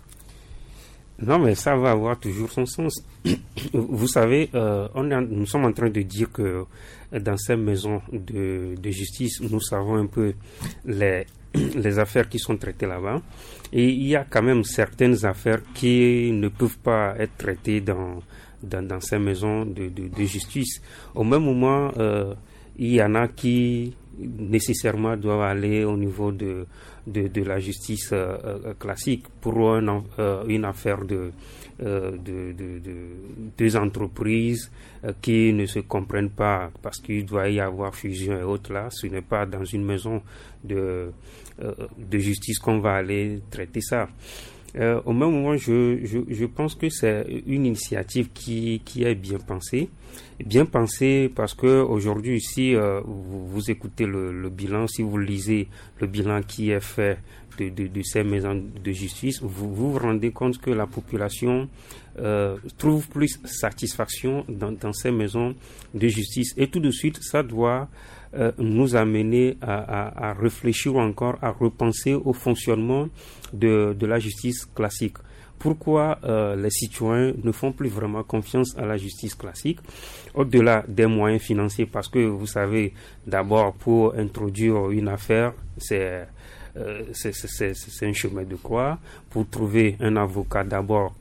Non, mais ça va avoir toujours son sens. Vous savez, euh, on est, nous sommes en train de dire que dans ces maisons de, de justice, nous savons un peu les, les affaires qui sont traitées là-bas. Et il y a quand même certaines affaires qui ne peuvent pas être traitées dans, dans, dans ces maisons de, de, de justice. Au même moment, euh, il y en a qui nécessairement doivent aller au niveau de de, de la justice euh, euh, classique pour un, euh, une affaire de, euh, de, de, de deux entreprises euh, qui ne se comprennent pas parce qu'il doit y avoir fusion et autres là. Ce n'est pas dans une maison de, euh, de justice qu'on va aller traiter ça. Euh, au même moment, je, je, je pense que c'est une initiative qui, qui est bien pensée. Bien pensée parce que aujourd'hui, ici, euh, vous, vous écoutez le, le bilan, si vous lisez le bilan qui est fait de, de, de ces maisons de justice, vous vous, vous rendez compte que la population euh, trouve plus satisfaction dans, dans ces maisons de justice. Et tout de suite, ça doit euh, nous amener à, à, à réfléchir encore, à repenser au fonctionnement de, de la justice classique. Pourquoi euh, les citoyens ne font plus vraiment confiance à la justice classique, au-delà des moyens financiers, parce que vous savez, d'abord pour introduire une affaire, c'est euh, c'est, c'est, c'est un chemin de croix. Pour trouver un avocat, d'abord,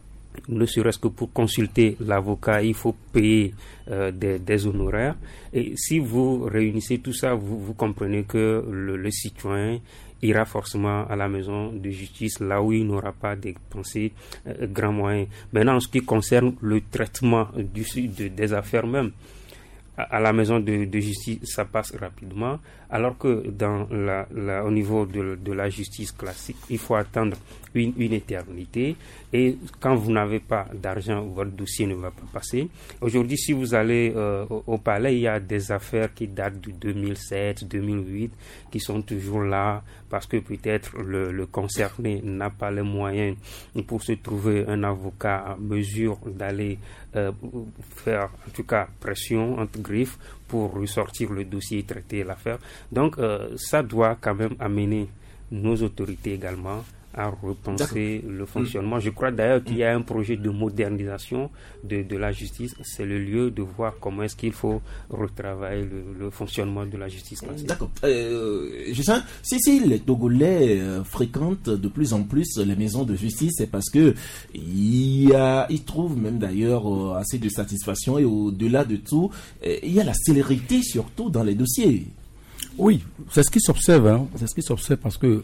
ne serait-ce que pour consulter l'avocat, il faut payer euh, des, des honoraires. Et si vous réunissez tout ça, vous, vous comprenez que le, le citoyen ira forcément à la maison de justice, là où il n'aura pas dépensé euh, grands moyens. Maintenant, en ce qui concerne le traitement du, de, des affaires même, à, à la maison de, de justice, ça passe rapidement, alors que dans la, la, au niveau de, de la justice classique, il faut attendre une, une éternité. Et quand vous n'avez pas d'argent, votre dossier ne va pas passer. Aujourd'hui, si vous allez euh, au, au palais, il y a des affaires qui datent de deux mille sept, deux mille huit, qui sont toujours là parce que peut-être le, le concerné n'a pas les moyens pour se trouver un avocat à mesure d'aller euh, faire, en tout cas, pression entre griffes pour ressortir le dossier et traiter l'affaire. Donc, euh, ça doit quand même amener nos autorités également à repenser D'accord. le fonctionnement. Je crois d'ailleurs qu'il y a un projet de modernisation de, de la justice. C'est le lieu de voir comment est-ce qu'il faut retravailler le, le fonctionnement de la justice classique. D'accord. Euh, je sais, si, si les Togolais euh, fréquentent de plus en plus les maisons de justice, c'est parce que il y a, ils trouvent même d'ailleurs euh, assez de satisfaction, et au-delà de tout, euh, il y a la célérité surtout dans les dossiers. Oui, c'est ce qui s'observe, hein. C'est ce qui s'observe parce que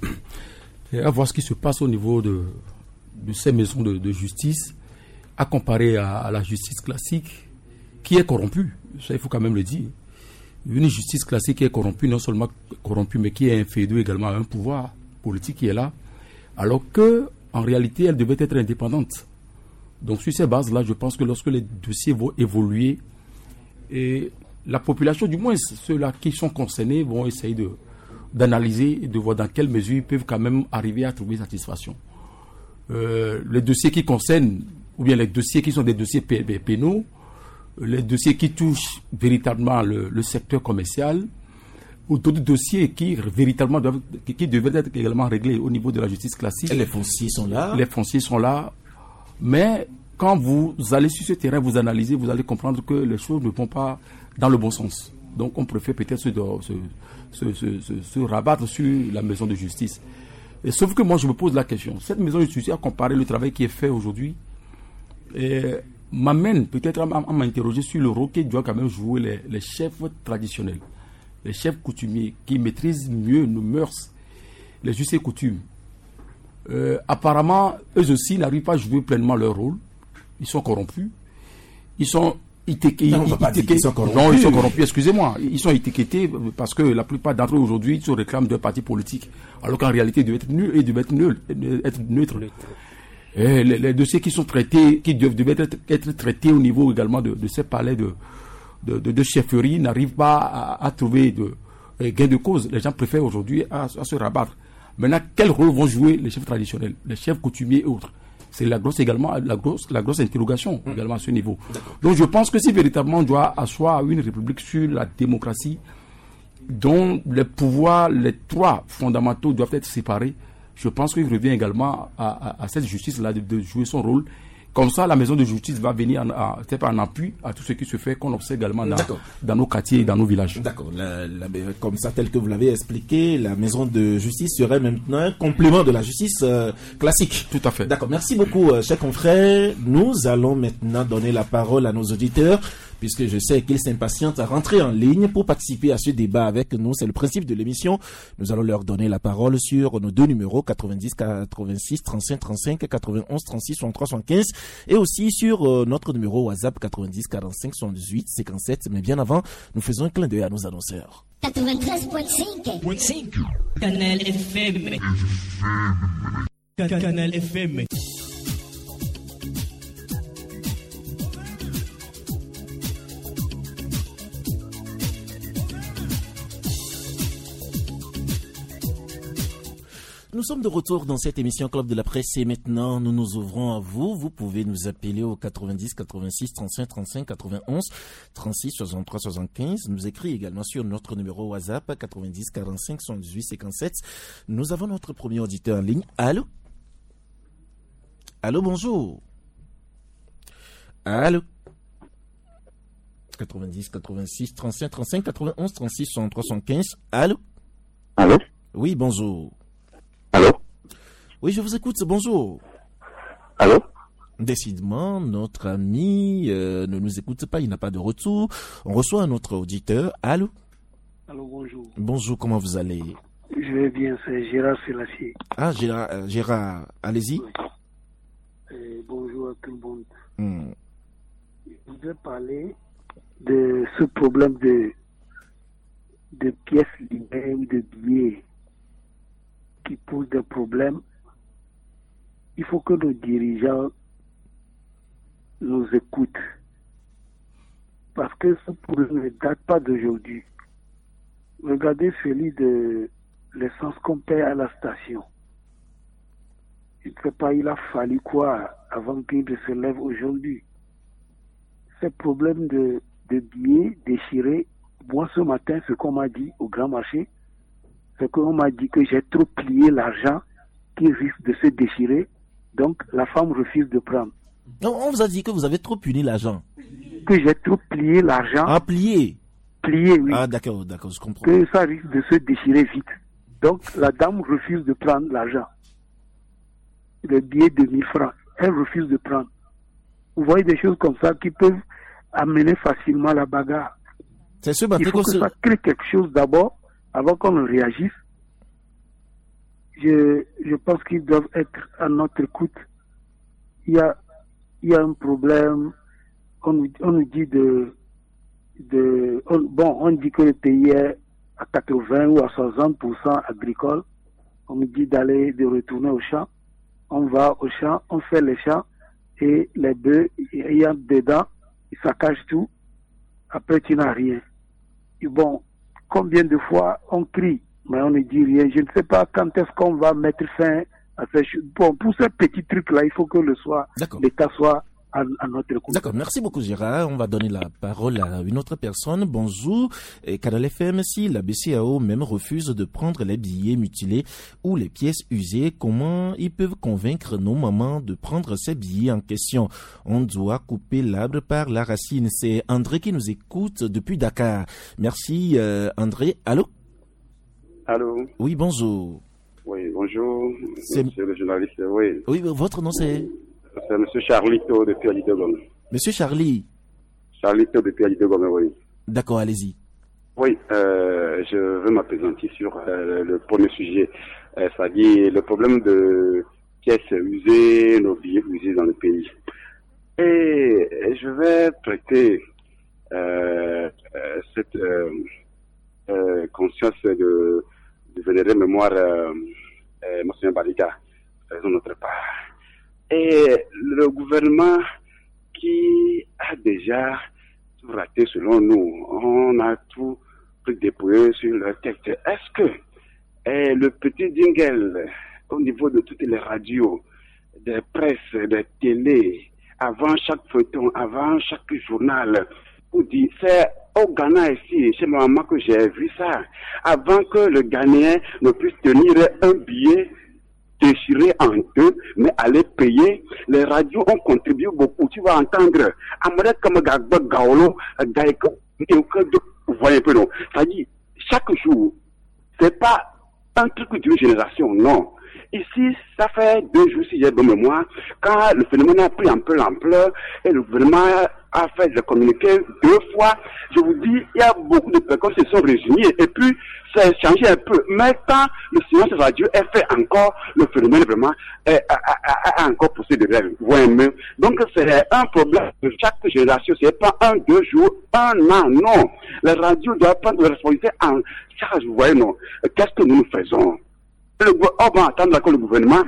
et à voir ce qui se passe au niveau de, de ces maisons de, de justice, à comparer à, à la justice classique, qui est corrompue. Ça, il faut quand même le dire. Une justice classique qui est corrompue, non seulement corrompue, mais qui est inféodée également à un pouvoir politique qui est là, alors que, en réalité, elle devait être indépendante. Donc, sur ces bases-là, je pense que lorsque les dossiers vont évoluer, et la population, du moins ceux-là qui sont concernés, vont essayer de d'analyser et de voir dans quelle mesure ils peuvent quand même arriver à trouver satisfaction. Euh, les dossiers qui concernent, ou bien les dossiers qui sont des dossiers pénaux, les dossiers qui touchent véritablement le, le secteur commercial, ou d'autres dossiers qui véritablement doivent, qui, qui devraient être également réglés au niveau de la justice classique. Et les fonciers sont là. Les fonciers sont là. Mais quand vous allez sur ce terrain, vous analysez, vous allez comprendre que les choses ne vont pas dans le bon sens. Donc on préfère peut-être se, se, se, se, se, se rabattre sur la maison de justice. Et sauf que moi je me pose la question, cette maison de justice, à comparer le travail qui est fait aujourd'hui, et m'amène peut-être à, à m'interroger sur le rôle que doivent quand même jouer les, les chefs traditionnels, les chefs coutumiers qui maîtrisent mieux nos mœurs, les us et coutumes. Euh, apparemment, eux aussi n'arrivent pas à jouer pleinement leur rôle. Ils sont corrompus. Ils sont étiquetés. Non, ils sont corrompus. Non, ils sont corrompus, excusez-moi. Ils sont étiquetés parce que la plupart d'entre eux aujourd'hui se réclament d'un parti politique. Alors qu'en réalité, ils doivent être nuls et ils doivent être nuls, être neutres. Et les, les dossiers qui sont traités, qui doivent, doivent être, être traités au niveau également de, de ces palais de, de, de, de chefferie n'arrivent pas à, à trouver de, de gain de cause. Les gens préfèrent aujourd'hui à, à se rabattre. Maintenant, quel rôle vont jouer les chefs traditionnels, les chefs coutumiers et autres? C'est la grosse également, la grosse, la grosse interrogation également à ce niveau. Donc je pense que si véritablement on doit asseoir une république sur la démocratie, dont les pouvoirs, les trois fondamentaux doivent être séparés, je pense qu'il revient également à, à, à cette justice-là de, de jouer son rôle. Comme ça, la maison de justice va venir en, à, en appui à tout ce qui se fait, qu'on observe également dans, dans nos quartiers et dans nos villages. D'accord. La, la, comme ça, tel que vous l'avez expliqué, la maison de justice serait maintenant un complément de la justice euh, classique. Tout à fait. D'accord. Merci beaucoup, euh, chers confrères. Nous allons maintenant donner la parole à nos auditeurs, puisque je sais qu'ils s'impatientent à rentrer en ligne pour participer à ce débat avec nous. C'est le principe de l'émission. Nous allons leur donner la parole sur nos deux numéros, quatre-vingt-dix, quatre-vingt-six, trente-cinq, trente-cinq, quatre-vingt-onze, trente-six, soixante-trois, soixante-quinze, et aussi sur euh, notre numéro WhatsApp quatre-vingt-dix, quarante-cinq, soixante-dix-huit, cinquante-sept. Mais bien avant, nous faisons un clin d'œil à nos annonceurs. quatre-vingt-treize virgule cinq. Canal F M. Canal F M. Nous sommes de retour dans cette émission Club de la Presse et maintenant nous nous ouvrons à vous. Vous pouvez nous appeler au quatre-vingt-dix, quatre-vingt-six, trente-cinq, trente-cinq, quatre-vingt-onze, trente-six, soixante-trois, soixante-quinze. Nous écrit également sur notre numéro WhatsApp quatre-vingt-dix, quarante-cinq, soixante-dix-huit, cinquante-sept. Nous avons notre premier auditeur en ligne. Allô? Allô, bonjour. Allô? quatre-vingt-dix, quatre-vingt-six, trente-cinq, trente-cinq, quatre-vingt-onze, trente-six, soixante-trois, soixante-quinze. Allô? Allô? Oui, bonjour. Allô? Oui, je vous écoute, bonjour. Allô? Décidément, notre ami euh, ne nous écoute pas, il n'a pas de retour. On reçoit un autre auditeur. Allô? Allô, bonjour. Bonjour, comment vous allez? Je vais bien, c'est Gérard Selassie. Ah, Gérard, euh, Gérard allez-y. Oui. Et bonjour à tout le monde. Hmm. Je voudrais parler de ce problème de, de pièces livrées ou de billets qui pose des problèmes. Il faut que nos dirigeants nous écoutent. Parce que ce problème ne date pas d'aujourd'hui. Regardez celui de l'essence qu'on paie à la station. Je ne sais pas, il a fallu quoi avant qu'il se lève aujourd'hui. Ces problèmes de, de billets déchirés, moi ce matin, ce qu'on m'a dit au grand marché, c'est qu'on m'a dit que j'ai trop plié l'argent qui risque de se déchirer. Donc, la femme refuse de prendre. Non, on vous a dit que vous avez trop puni l'argent. Que j'ai trop plié l'argent. Ah, plié. Plié, oui. Ah, d'accord, d'accord, je comprends. Que ça risque de se déchirer vite. Donc, la dame refuse de prendre l'argent. Le billet de mille francs. Elle refuse de prendre. Vous voyez des choses comme ça qui peuvent amener facilement la bagarre. C'est ce matin Il faut que se... ça crée quelque chose d'abord, avant qu'on ne réagisse. Je, je pense qu'ils doivent être à notre écoute. Il y a, il y a un problème. On nous, on nous dit de, de on, bon, on dit que le pays est à quatre-vingts ou à soixante pour cent agricole. On nous dit d'aller, de retourner au champ. On va au champ, on fait les champs et les bœufs, il y a dedans, ils saccagent tout. Après, tu n'as rien. Et bon, combien de fois on crie, mais on ne dit rien. Je ne sais pas quand est-ce qu'on va mettre fin à ces choses. Bon, pour ces petits trucs-là, il faut que le soit, l'État soit à, à notre écoute. D'accord, merci beaucoup Gérard. On va donner la parole à une autre personne. Bonjour. Et Canal F M, si la B C A O même refuse de prendre les billets mutilés ou les pièces usées, comment ils peuvent convaincre nos mamans de prendre ces billets en question? On doit couper l'arbre par la racine. C'est André qui nous écoute depuis Dakar. Merci euh, André. Allô? Allô? Oui, bonjour. Oui, bonjour. C'est monsieur le journaliste, oui. Oui, votre nom c'est? C'est monsieur Charlito depuis Adidogome. Monsieur Charlie? Charlito depuis Adidogome, oui. D'accord, allez-y. Oui, euh, je veux m'appesantir sur euh, le premier sujet, euh, c'est-à-dire le problème de pièces usées, nos billets usés dans le pays. Et je vais prêter euh, euh, cette euh, euh, conscience de, de vénérer mémoire euh, euh, Monsieur Balika, de notre part. Et le gouvernement qui a déjà tout raté selon nous, on a tout dépouillé sur le texte. Est-ce que eh, le petit jingle au niveau de toutes les radios, des presses, des télés, avant chaque feuilleton, avant chaque journal, vous dit, c'est au Ghana ici, chez ma maman que j'ai vu ça, avant que le Ghanéen ne puisse tenir un billet déchiré en deux, mais aller payer. Les radios ont contribué beaucoup. Tu vas entendre Amadou Kamagagba Gaolo, Gaïko, vous voyez un peu, non? C'est-à-dire, chaque jour, c'est pas un truc d'une génération, non. Ici, ça fait deux jours, si j'ai bonne mémoire, quand le phénomène a pris un peu l'ampleur et le gouvernement a fait le communiqué deux fois, je vous dis, il y a beaucoup de personnes qui se sont réunies et puis ça a changé un peu. Mais quand le silence radio est fait encore, le phénomène vraiment est, a, a, a encore poussé de rêve. Donc c'est un problème de chaque génération. C'est pas un, deux jours, un an, non. La radio doit prendre la responsabilité en charge, vous voyez, non. Qu'est-ce que nous nous faisons? Le, on va attendre que le gouvernement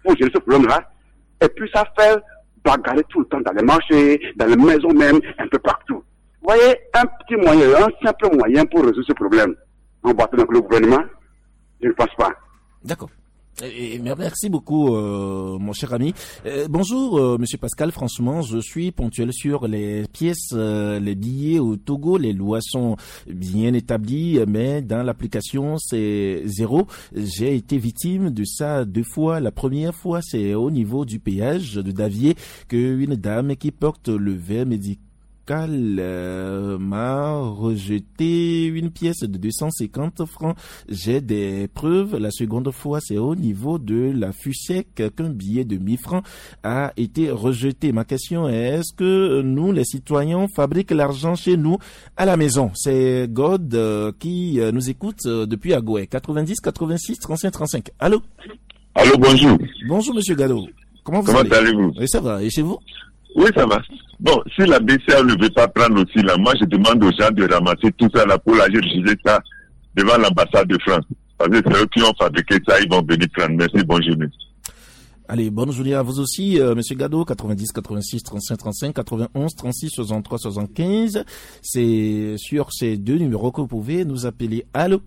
pour gérer ce problème-là. Et puis ça fait bagarrer tout le temps dans les marchés, dans les maisons même, un peu partout. Vous voyez, un petit moyen, un simple moyen pour résoudre ce problème. En battant avec le gouvernement, je ne pense pas. D'accord. Et merci beaucoup, euh, mon cher ami. Euh, bonjour, euh, Monsieur Pascal. Franchement, je suis ponctuel sur les pièces, euh, les billets au Togo. Les lois sont bien établies, mais dans l'application, c'est zéro. J'ai été victime de ça deux fois. La première fois, c'est au niveau du péage de Davier qu'une dame qui porte le verre médical Euh, m'a rejeté une pièce de deux cent cinquante francs. J'ai des preuves. La seconde fois, c'est au niveau de la F U S E C qu'un billet de mille francs a été rejeté. Ma question est, est-ce que nous, les citoyens, fabriquent l'argent chez nous à la maison? C'est God euh, qui euh, nous écoute euh, depuis Agoué. quatre-vingt-dix, quatre-vingt-six, trente-cinq, trente-cinq. Allô? Allô, bonjour. Bonjour, monsieur Gallo. Comment vous Comment allez? allez-vous? Oui, ça va. Et chez vous? Oui, ça va. Bon, si la B C A ne veut pas prendre aussi là, moi je demande aux gens de ramasser tout ça là pour la refuser ça devant l'ambassade de France. Parce que c'est eux qui ont fabriqué ça, ils vont venir prendre. Merci, bonne journée. Allez, bonne journée à vous aussi, euh, Monsieur Gado, quatre-vingt-dix, quatre-vingt-six, trente-cinq, trente-cinq, quatre-vingt-onze, trente-six, soixante-trois, soixante-quinze. C'est sur ces deux numéros que vous pouvez nous appeler. Allô?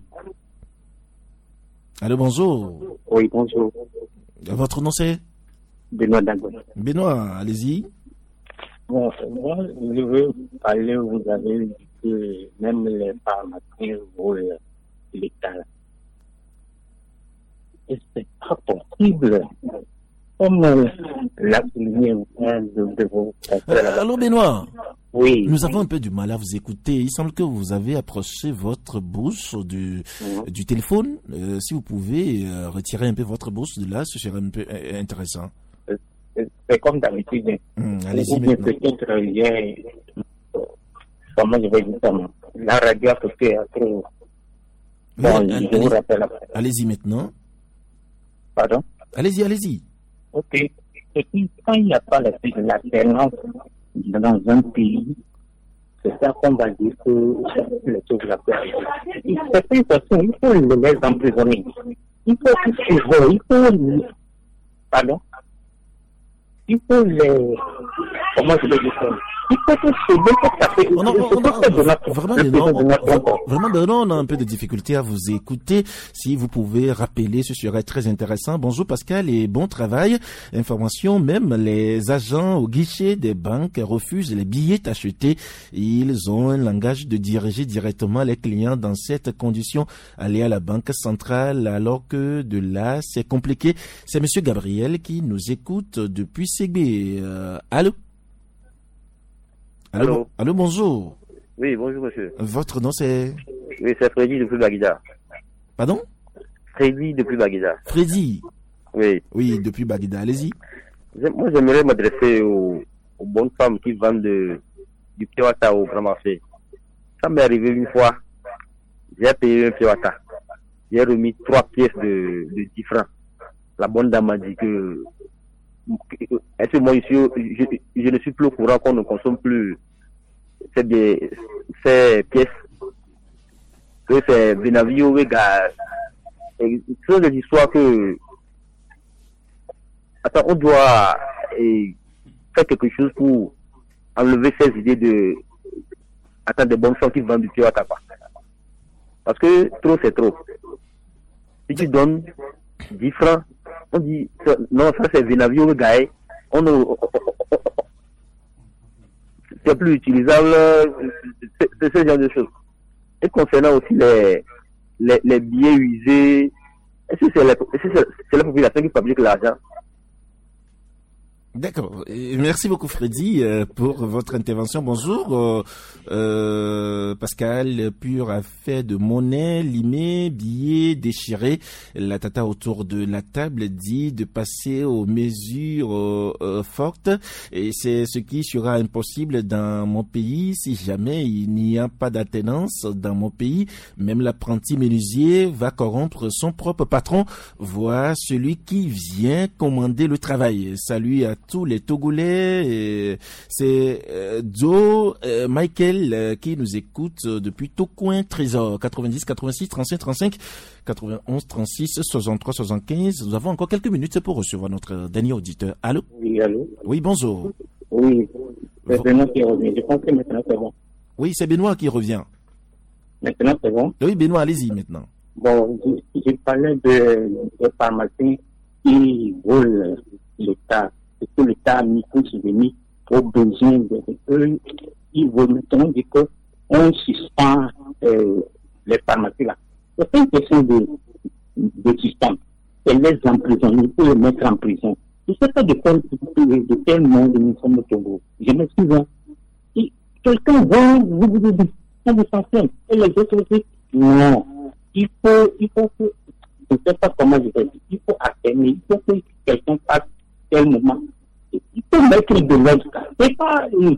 Allô, bonjour. Oui, bonjour. Votre nom c'est? Benoît Dagon. Benoît, allez-y. Bon, moi, je veux parler, vous avez dit que même les pharmaciens volent l'État. Et c'est pas possible. Comme la lumière de, de vos... Euh, allô, Benoît? Oui. Nous avons un peu du mal à vous écouter. Il semble que vous avez approché votre bouche du, mmh. du téléphone. Euh, si vous pouvez euh, retirer un peu votre bouche de là, ce serait un peu euh, intéressant. C'est comme d'habitude. Mmh, allez-y maintenant. Peut-être hier, comment je vais dire ça, la radio a fait trop. Bon, allez, je vous rappelle après. Allez-y maintenant. Pardon? Allez-y, allez-y. Ok. Et puis, quand il n'y a pas l'alternance dans un pays, c'est ça qu'on va dire que le taux de la paix. C'est une façon, il faut les emprisonner. Il faut qu'ils se il faut. Pardon? Il faut les. Comment je vais dire ça? Il faut que ce soit on a, on a, vraiment, non, vraiment, non, on a un peu de difficulté à vous écouter. Si vous pouvez rappeler, ce serait très intéressant. Bonjour Pascal et bon travail. Information, même les agents au guichet des banques refusent les billets achetés. Ils ont un langage de diriger directement les clients dans cette condition. Aller à la banque centrale alors que de là, c'est compliqué. C'est monsieur Gabriel qui nous écoute depuis Ségbé. Euh, allô? Allô, allô, allô, bonjour. Oui, bonjour monsieur. Votre nom c'est? Oui, c'est Freddy depuis Baguida. Pardon? Freddy depuis Baguida. Freddy? Oui. Oui, depuis Baguida, allez-y. Moi, j'aimerais m'adresser aux, aux bonnes femmes qui vendent de, du Piawata au grand marché. Ça m'est arrivé une fois. J'ai payé un Piawata. J'ai remis trois pièces de, de dix francs. La bonne dame m'a dit que est-ce que moi, je, je, je ne suis plus au courant qu'on ne consomme plus ces, ces pièces, que c'est Benavio, Vega. Ce sont des histoires que, attends, on doit et, faire quelque chose pour enlever ces idées de, attends, des bonnes gens qui vendent du Piawata, quoi. Parce que trop, c'est trop. Si tu donnes dix francs, on dit, non, ça c'est Venavio Gaï, on ne, c'est plus utilisable, c'est ce genre de choses. Et concernant aussi les, les, les billets usés, est-ce que c'est la, est-ce que c'est la population qui fabrique l'argent? D'accord. Merci beaucoup Freddy pour votre intervention. Bonjour euh, euh, Pascal. Pur a fait de monnaie, limée, billets déchirés. La tata autour de la table dit de passer aux mesures euh, euh, fortes et c'est ce qui sera impossible dans mon pays si jamais il n'y a pas d'alternance dans mon pays. Même l'apprenti menuisier va corrompre son propre patron, voire celui qui vient commander le travail. Salut à tous les Togolais. Et c'est euh, Joe euh, Michael euh, qui nous écoute euh, depuis Tocoin, Trésor, quatre-vingt-dix, quatre-vingt-six, trente-cinq, trente-cinq, quatre-vingt-onze, trente-six, soixante-trois, soixante-quinze. Nous avons encore quelques minutes pour recevoir notre dernier auditeur. Allô? Oui, allô? Oui, bonjour. Oui, c'est Benoît qui revient. Je pense que maintenant c'est bon. Oui, c'est Benoît qui revient. Maintenant c'est bon? Oui, Benoît, allez-y maintenant. Bon, je, je parlais de, de pharmaciens qui volent l'État. Est-ce que l'État a mis pour subvenir aux besoins de eux? Ils volent maintenant du coup, on suspend euh, les pharmacies là. C'est pas une question de, de système. C'est les emprisonner pour les mettre en prison. Je ne sais pas de quel, de quel monde nous sommes au Togo. Je m'excuse. Hein. Si quelqu'un va vous vous dire, c'est essentiel. Et les autres aussi, non. Il faut, il faut que, je ne sais pas comment je vais dire, il faut atteindre, il faut que quelqu'un fasse tel moment. Il faut mettre de l'ordre. C'est pas, euh,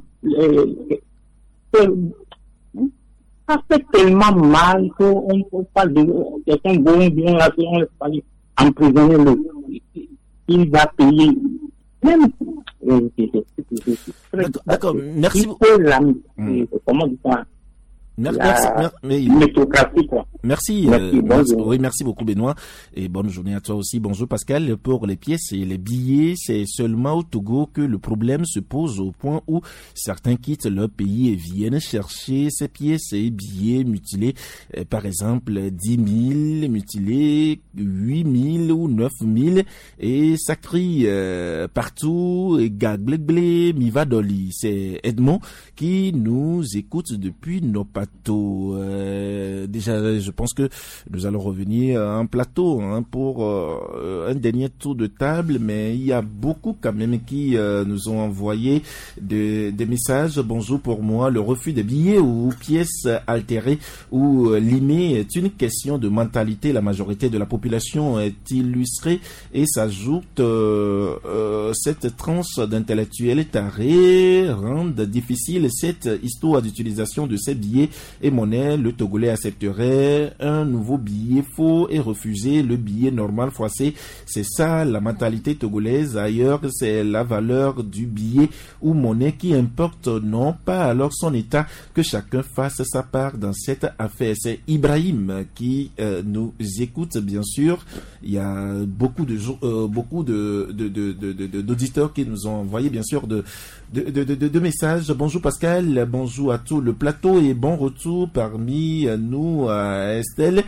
euh, ça fait tellement mal qu'on on parle de quelqu'un bon, bien là, on laisse pas emprisonner le, il va payer. Même, euh, d'accord, merci. Il faut la, hmm. comment dire ça? Merci, la merci, métocratie, quoi. Merci, merci, euh, merci, bonjour. oui, merci beaucoup Benoît et bonne journée à toi aussi. Bonjour Pascal. Pour les pièces et les billets, c'est seulement au Togo que le problème se pose au point où certains quittent leur pays et viennent chercher ces pièces et billets mutilés. Euh, par exemple, dix mille mutilés, huit mille ou neuf mille et ça crie euh, partout, gag blé blé, mi va doli. C'est Edmond qui nous écoute depuis nos plateaux. Euh, déjà, je pense que nous allons revenir à un plateau hein, pour euh, un dernier tour de table, mais il y a beaucoup quand même qui euh, nous ont envoyé de, des messages. Bonjour, pour moi, le refus des billets ou pièces altérées ou euh, limées est une question de mentalité. La majorité de la population est illustrée et s'ajoute euh, euh, cette tranche d'intellectuels tarés rendent difficile cette histoire d'utilisation de ces billets et monnaie. Le Togolais accepterait un nouveau billet faux et refuser le billet normal froissé. C'est ça la mentalité togolaise. Ailleurs, c'est la valeur du billet ou monnaie qui importe, non pas alors son état. Que chacun fasse sa part dans cette affaire. C'est Ibrahim qui euh, nous écoute, bien sûr. Il y a beaucoup de euh, beaucoup de, de, de, de, de, d'auditeurs qui nous ont envoyé, bien sûr, de De, de, de, de messages. Bonjour Pascal, bonjour à tout le plateau et bon retour parmi nous à Estelle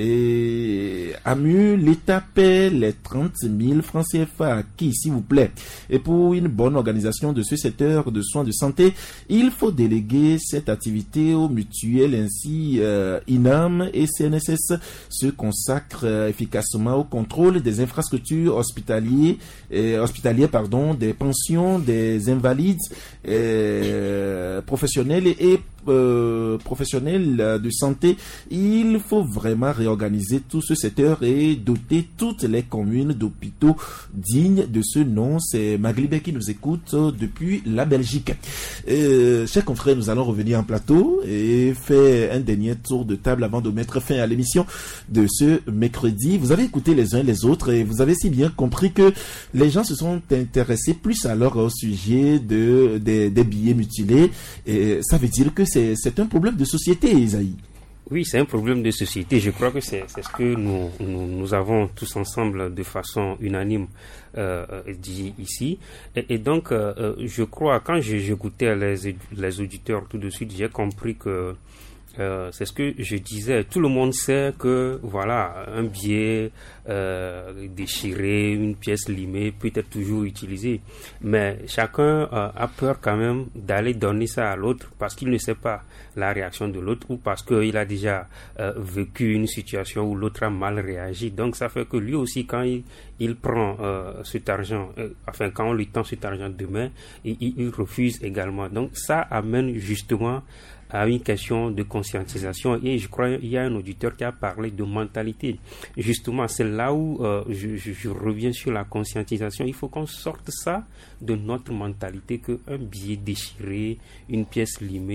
et Amu. L'État paie les trente mille francs C F A à qui, s'il vous plaît? Et pour une bonne organisation de ce secteur de soins de santé, il faut déléguer cette activité aux mutuelles. Ainsi, euh, I N A M et C N S S se consacrent euh, efficacement au contrôle des infrastructures hospitalières, euh, hospitalières pardon, des pensions des invalides Euh, professionnels et, et euh, professionnels de santé. Il faut vraiment réorganiser tout ce secteur et doter toutes les communes d'hôpitaux dignes de ce nom. C'est Maglibé qui nous écoute depuis la Belgique. Euh, chers confrères, nous allons revenir en plateau et faire un dernier tour de table avant de mettre fin à l'émission de ce mercredi. Vous avez écouté les uns les autres et vous avez si bien compris que les gens se sont intéressés plus alors au sujet de, des, des billets mutilés. Et ça veut dire que c'est, c'est un problème de société, Isaïe. Oui, c'est un problème de société. Je crois que c'est, c'est ce que nous, nous, nous avons tous ensemble de façon unanime euh, dit ici. Et, et donc, euh, je crois, quand j'écoutais les, les auditeurs tout de suite, j'ai compris que Euh, c'est ce que je disais. Tout le monde sait que voilà, un billet euh, déchiré, une pièce limée peut être toujours utilisé, mais chacun euh, a peur quand même d'aller donner ça à l'autre parce qu'il ne sait pas la réaction de l'autre ou parce qu'il a déjà euh, vécu une situation où l'autre a mal réagi. Donc ça fait que lui aussi, quand il, il prend euh, cet argent, euh, enfin quand on lui tend cet argent demain, il, il, il refuse également. Donc ça amène justement à une question de conscientisation. Et je crois qu'il y a un auditeur qui a parlé de mentalité. Justement, c'est là où euh, je, je, je reviens sur la conscientisation. Il faut qu'on sorte ça de notre mentalité, qu'un billet déchiré, une pièce limée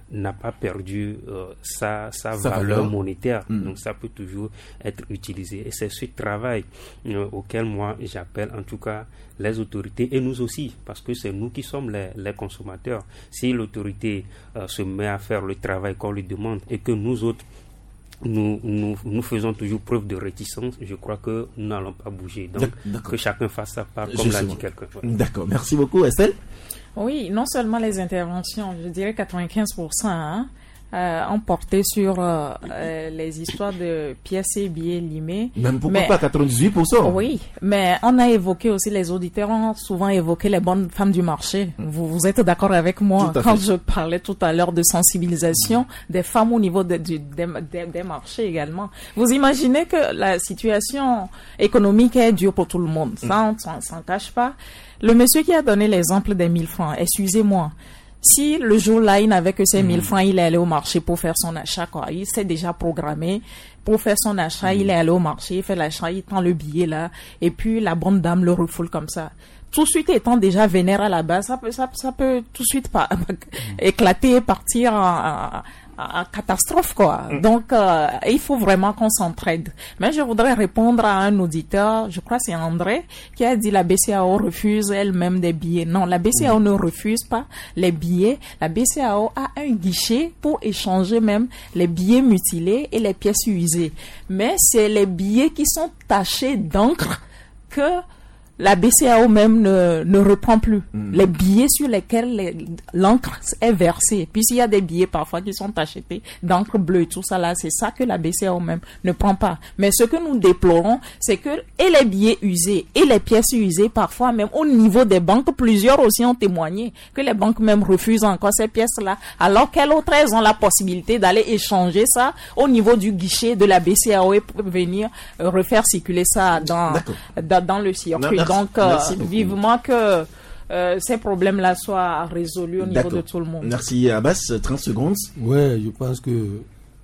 n'a pas perdu euh, sa, sa, sa valeur, valeur monétaire. Mm. Donc ça peut toujours être utilisé. Et c'est ce travail euh, auquel moi j'appelle en tout cas les autorités et nous aussi, parce que c'est nous qui sommes les, les consommateurs. Si l'autorité euh, se met à faire le travail qu'on lui demande et que nous autres, nous, nous, nous faisons toujours preuve de réticence, je crois que nous n'allons pas bouger. Donc D'accord. que chacun fasse sa part, comme l'a dit quelqu'un. D'accord, merci beaucoup Estelle. Oui, non seulement les interventions, je dirais quatre-vingt-quinze pour cent hein, euh, ont porté sur euh, euh, les histoires de pièces et billets limés. Même pourquoi mais, pas quatre-vingt-dix-huit pour cent? Oui, mais on a évoqué aussi, les auditeurs ont souvent évoqué les bonnes femmes du marché. Vous, vous êtes d'accord avec moi quand je parlais tout à l'heure de sensibilisation des femmes au niveau de, du, des, des, des marchés également. Vous imaginez que la situation économique est dure pour tout le monde, ça on s'en cache pas. Le monsieur qui a donné l'exemple des mille francs, excusez-moi, si le jour-là, il n'avait que ces mille francs, il est allé au marché pour faire son achat, quoi. Il s'est déjà programmé pour faire son achat, il est allé au marché, il fait l'achat, il prend le billet là, et puis la bonne dame le refoule comme ça. Tout de suite étant déjà vénère à la base, ça peut, ça, ça peut tout de suite pas, éclater et partir en, en, en catastrophe, quoi. Donc, euh, il faut vraiment qu'on s'entraide. Mais je voudrais répondre à un auditeur, je crois que c'est André, qui a dit la B C A O refuse elle-même des billets. Non, la B C A O ne refuse pas les billets. La B C A O a un guichet pour échanger même les billets mutilés et les pièces usées. Mais c'est les billets qui sont tachés d'encre que la B C A O même ne, ne reprend plus. Mmh. Les billets sur lesquels l'encre est versée. Puis s'il y a des billets parfois qui sont achetés d'encre bleue et tout ça là, c'est ça que la B C A O même ne prend pas. Mais ce que nous déplorons, c'est que et les billets usés et les pièces usées, parfois même au niveau des banques, plusieurs aussi ont témoigné que les banques même refusent encore ces pièces-là, alors qu'elles autres, elles ont la possibilité d'aller échanger ça au niveau du guichet de la B C A O et pour venir euh, refaire circuler ça dans, dans, dans le circuit. Non, Donc, euh, vivement que euh, ces problèmes-là soient résolus au niveau de tout le monde. Merci Abbas, trente secondes. Ouais, je pense que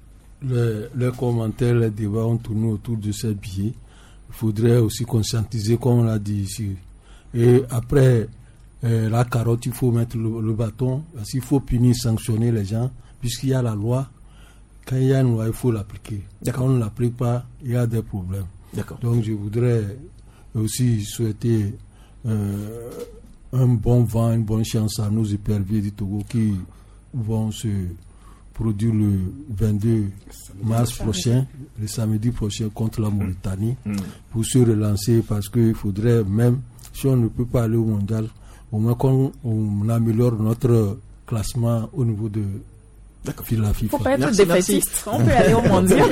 les, les commentaires, les débats ont tourné autour de ces billets. Il faudrait aussi conscientiser, comme on l'a dit ici. Et après, euh, la carotte, il faut mettre le, le bâton. Parce qu'il faut punir, sanctionner les gens, puisqu'il y a la loi. Quand il y a une loi, il faut l'appliquer. Quand on ne l'applique pas, il y a des problèmes. Donc, je voudrais aussi souhaiter euh, un bon vent, une bonne chance à nos éperviers du Togo qui vont se produire le vingt-deux mars prochain, le samedi prochain contre la Mauritanie, mmh. pour se relancer, parce qu'il faudrait même, si on ne peut pas aller au mondial, au moins qu'on on améliore notre classement au niveau de Il ne faut pas être merci, défaitiste. Merci. On peut aller au mondial.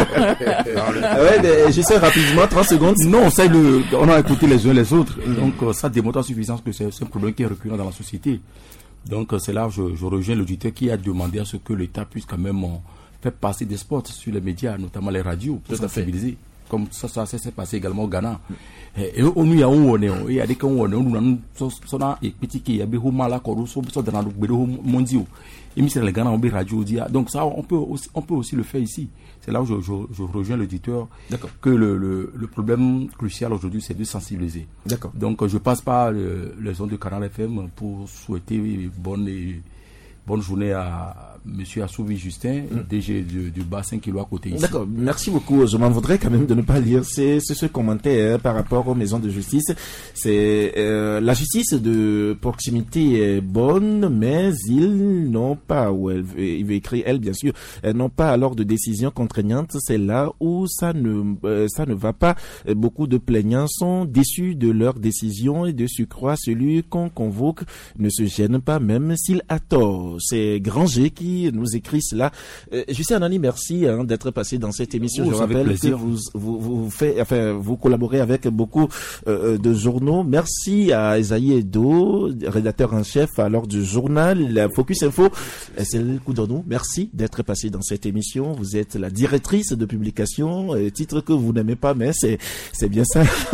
Ouais, mais j'essaie rapidement, trente secondes. Non, ça, le, on a écouté les uns les autres. Donc, ça démontre en suffisance que c'est un problème qui est récurrent dans la société. Donc, c'est là que je, je rejoins l'auditeur qui a demandé à ce que l'État puisse quand même faire passer des spots sur les médias, notamment les radios, pour sensibiliser. Comme ça, ça s'est passé également au Ghana. Et on y a un on il y a des cas où on nous sommes et petit qui a beaucoup mal à corps, sont dans le bureau mondial. Et monsieur le Ghana on peut radio dire. Donc ça, on peut aussi, on peut aussi le faire ici. C'est là où je, je, je rejoins l'auditeur. D'accord. Que le, le, le problème crucial aujourd'hui, c'est de sensibiliser. D'accord. Donc je passe par le, les ondes de Canal F M pour souhaiter bonne et bonne journée à Monsieur Assouvi Justin, mm. D G du, du bassin qui est à côté ici. D'accord, merci beaucoup. Je m'en voudrais quand même de ne pas lire c'est, c'est ce commentaire hein, par rapport aux maisons de justice. C'est euh, la justice de proximité est bonne, mais ils n'ont pas, ou elle, il veut écrire elle bien sûr, elles n'ont pas alors de décision contraignante. C'est là où ça ne euh, ça ne va pas. Beaucoup de plaignants sont déçus de leur décision et de surcroît celui qu'on convoque ne se gêne pas même s'il a tort. C'est Granger qui nous écrit cela. Euh, Justin Anani, merci hein, d'être passé dans cette émission. Oh, je rappelle que vous, vous, vous, fait, enfin, vous collaborez avec beaucoup euh, de journaux. Merci à Esaïe Edo, rédacteur en chef alors du journal Focus Info. C'est le coup de nous. Merci d'être passé dans cette émission. Vous êtes la directrice de publication, euh, titre que vous n'aimez pas, mais c'est, c'est bien ça.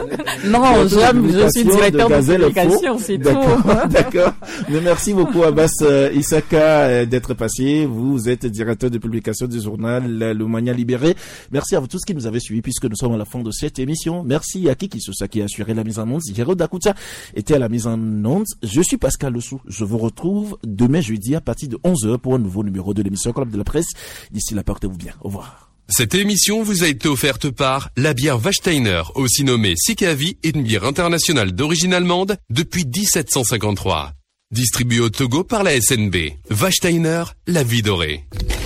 Non, j'aime, je suis directeur de, de publication, c'est tout. D'accord. Mais merci beaucoup Abbas euh, Issaka euh, d'être passé. Vous êtes directeur de publication du journal Le Mania Libéré. Merci à vous tous qui nous avez suivis puisque nous sommes à la fin de cette émission. Merci à Kiki Sousa qui a assuré la mise en onde. Jérôme Dakuta était à la mise en onde. Je suis Pascal Lessou. Je vous retrouve demain jeudi à partir de onze heures pour un nouveau numéro de l'émission Club de la Presse. D'ici là, portez-vous bien. Au revoir. Cette émission vous a été offerte par la bière Wachsteiner, aussi nommée Sikavi, une bière internationale d'origine allemande depuis dix-sept cent cinquante-trois. Distribuée au Togo par la S N B. Wachsteiner, la vie dorée.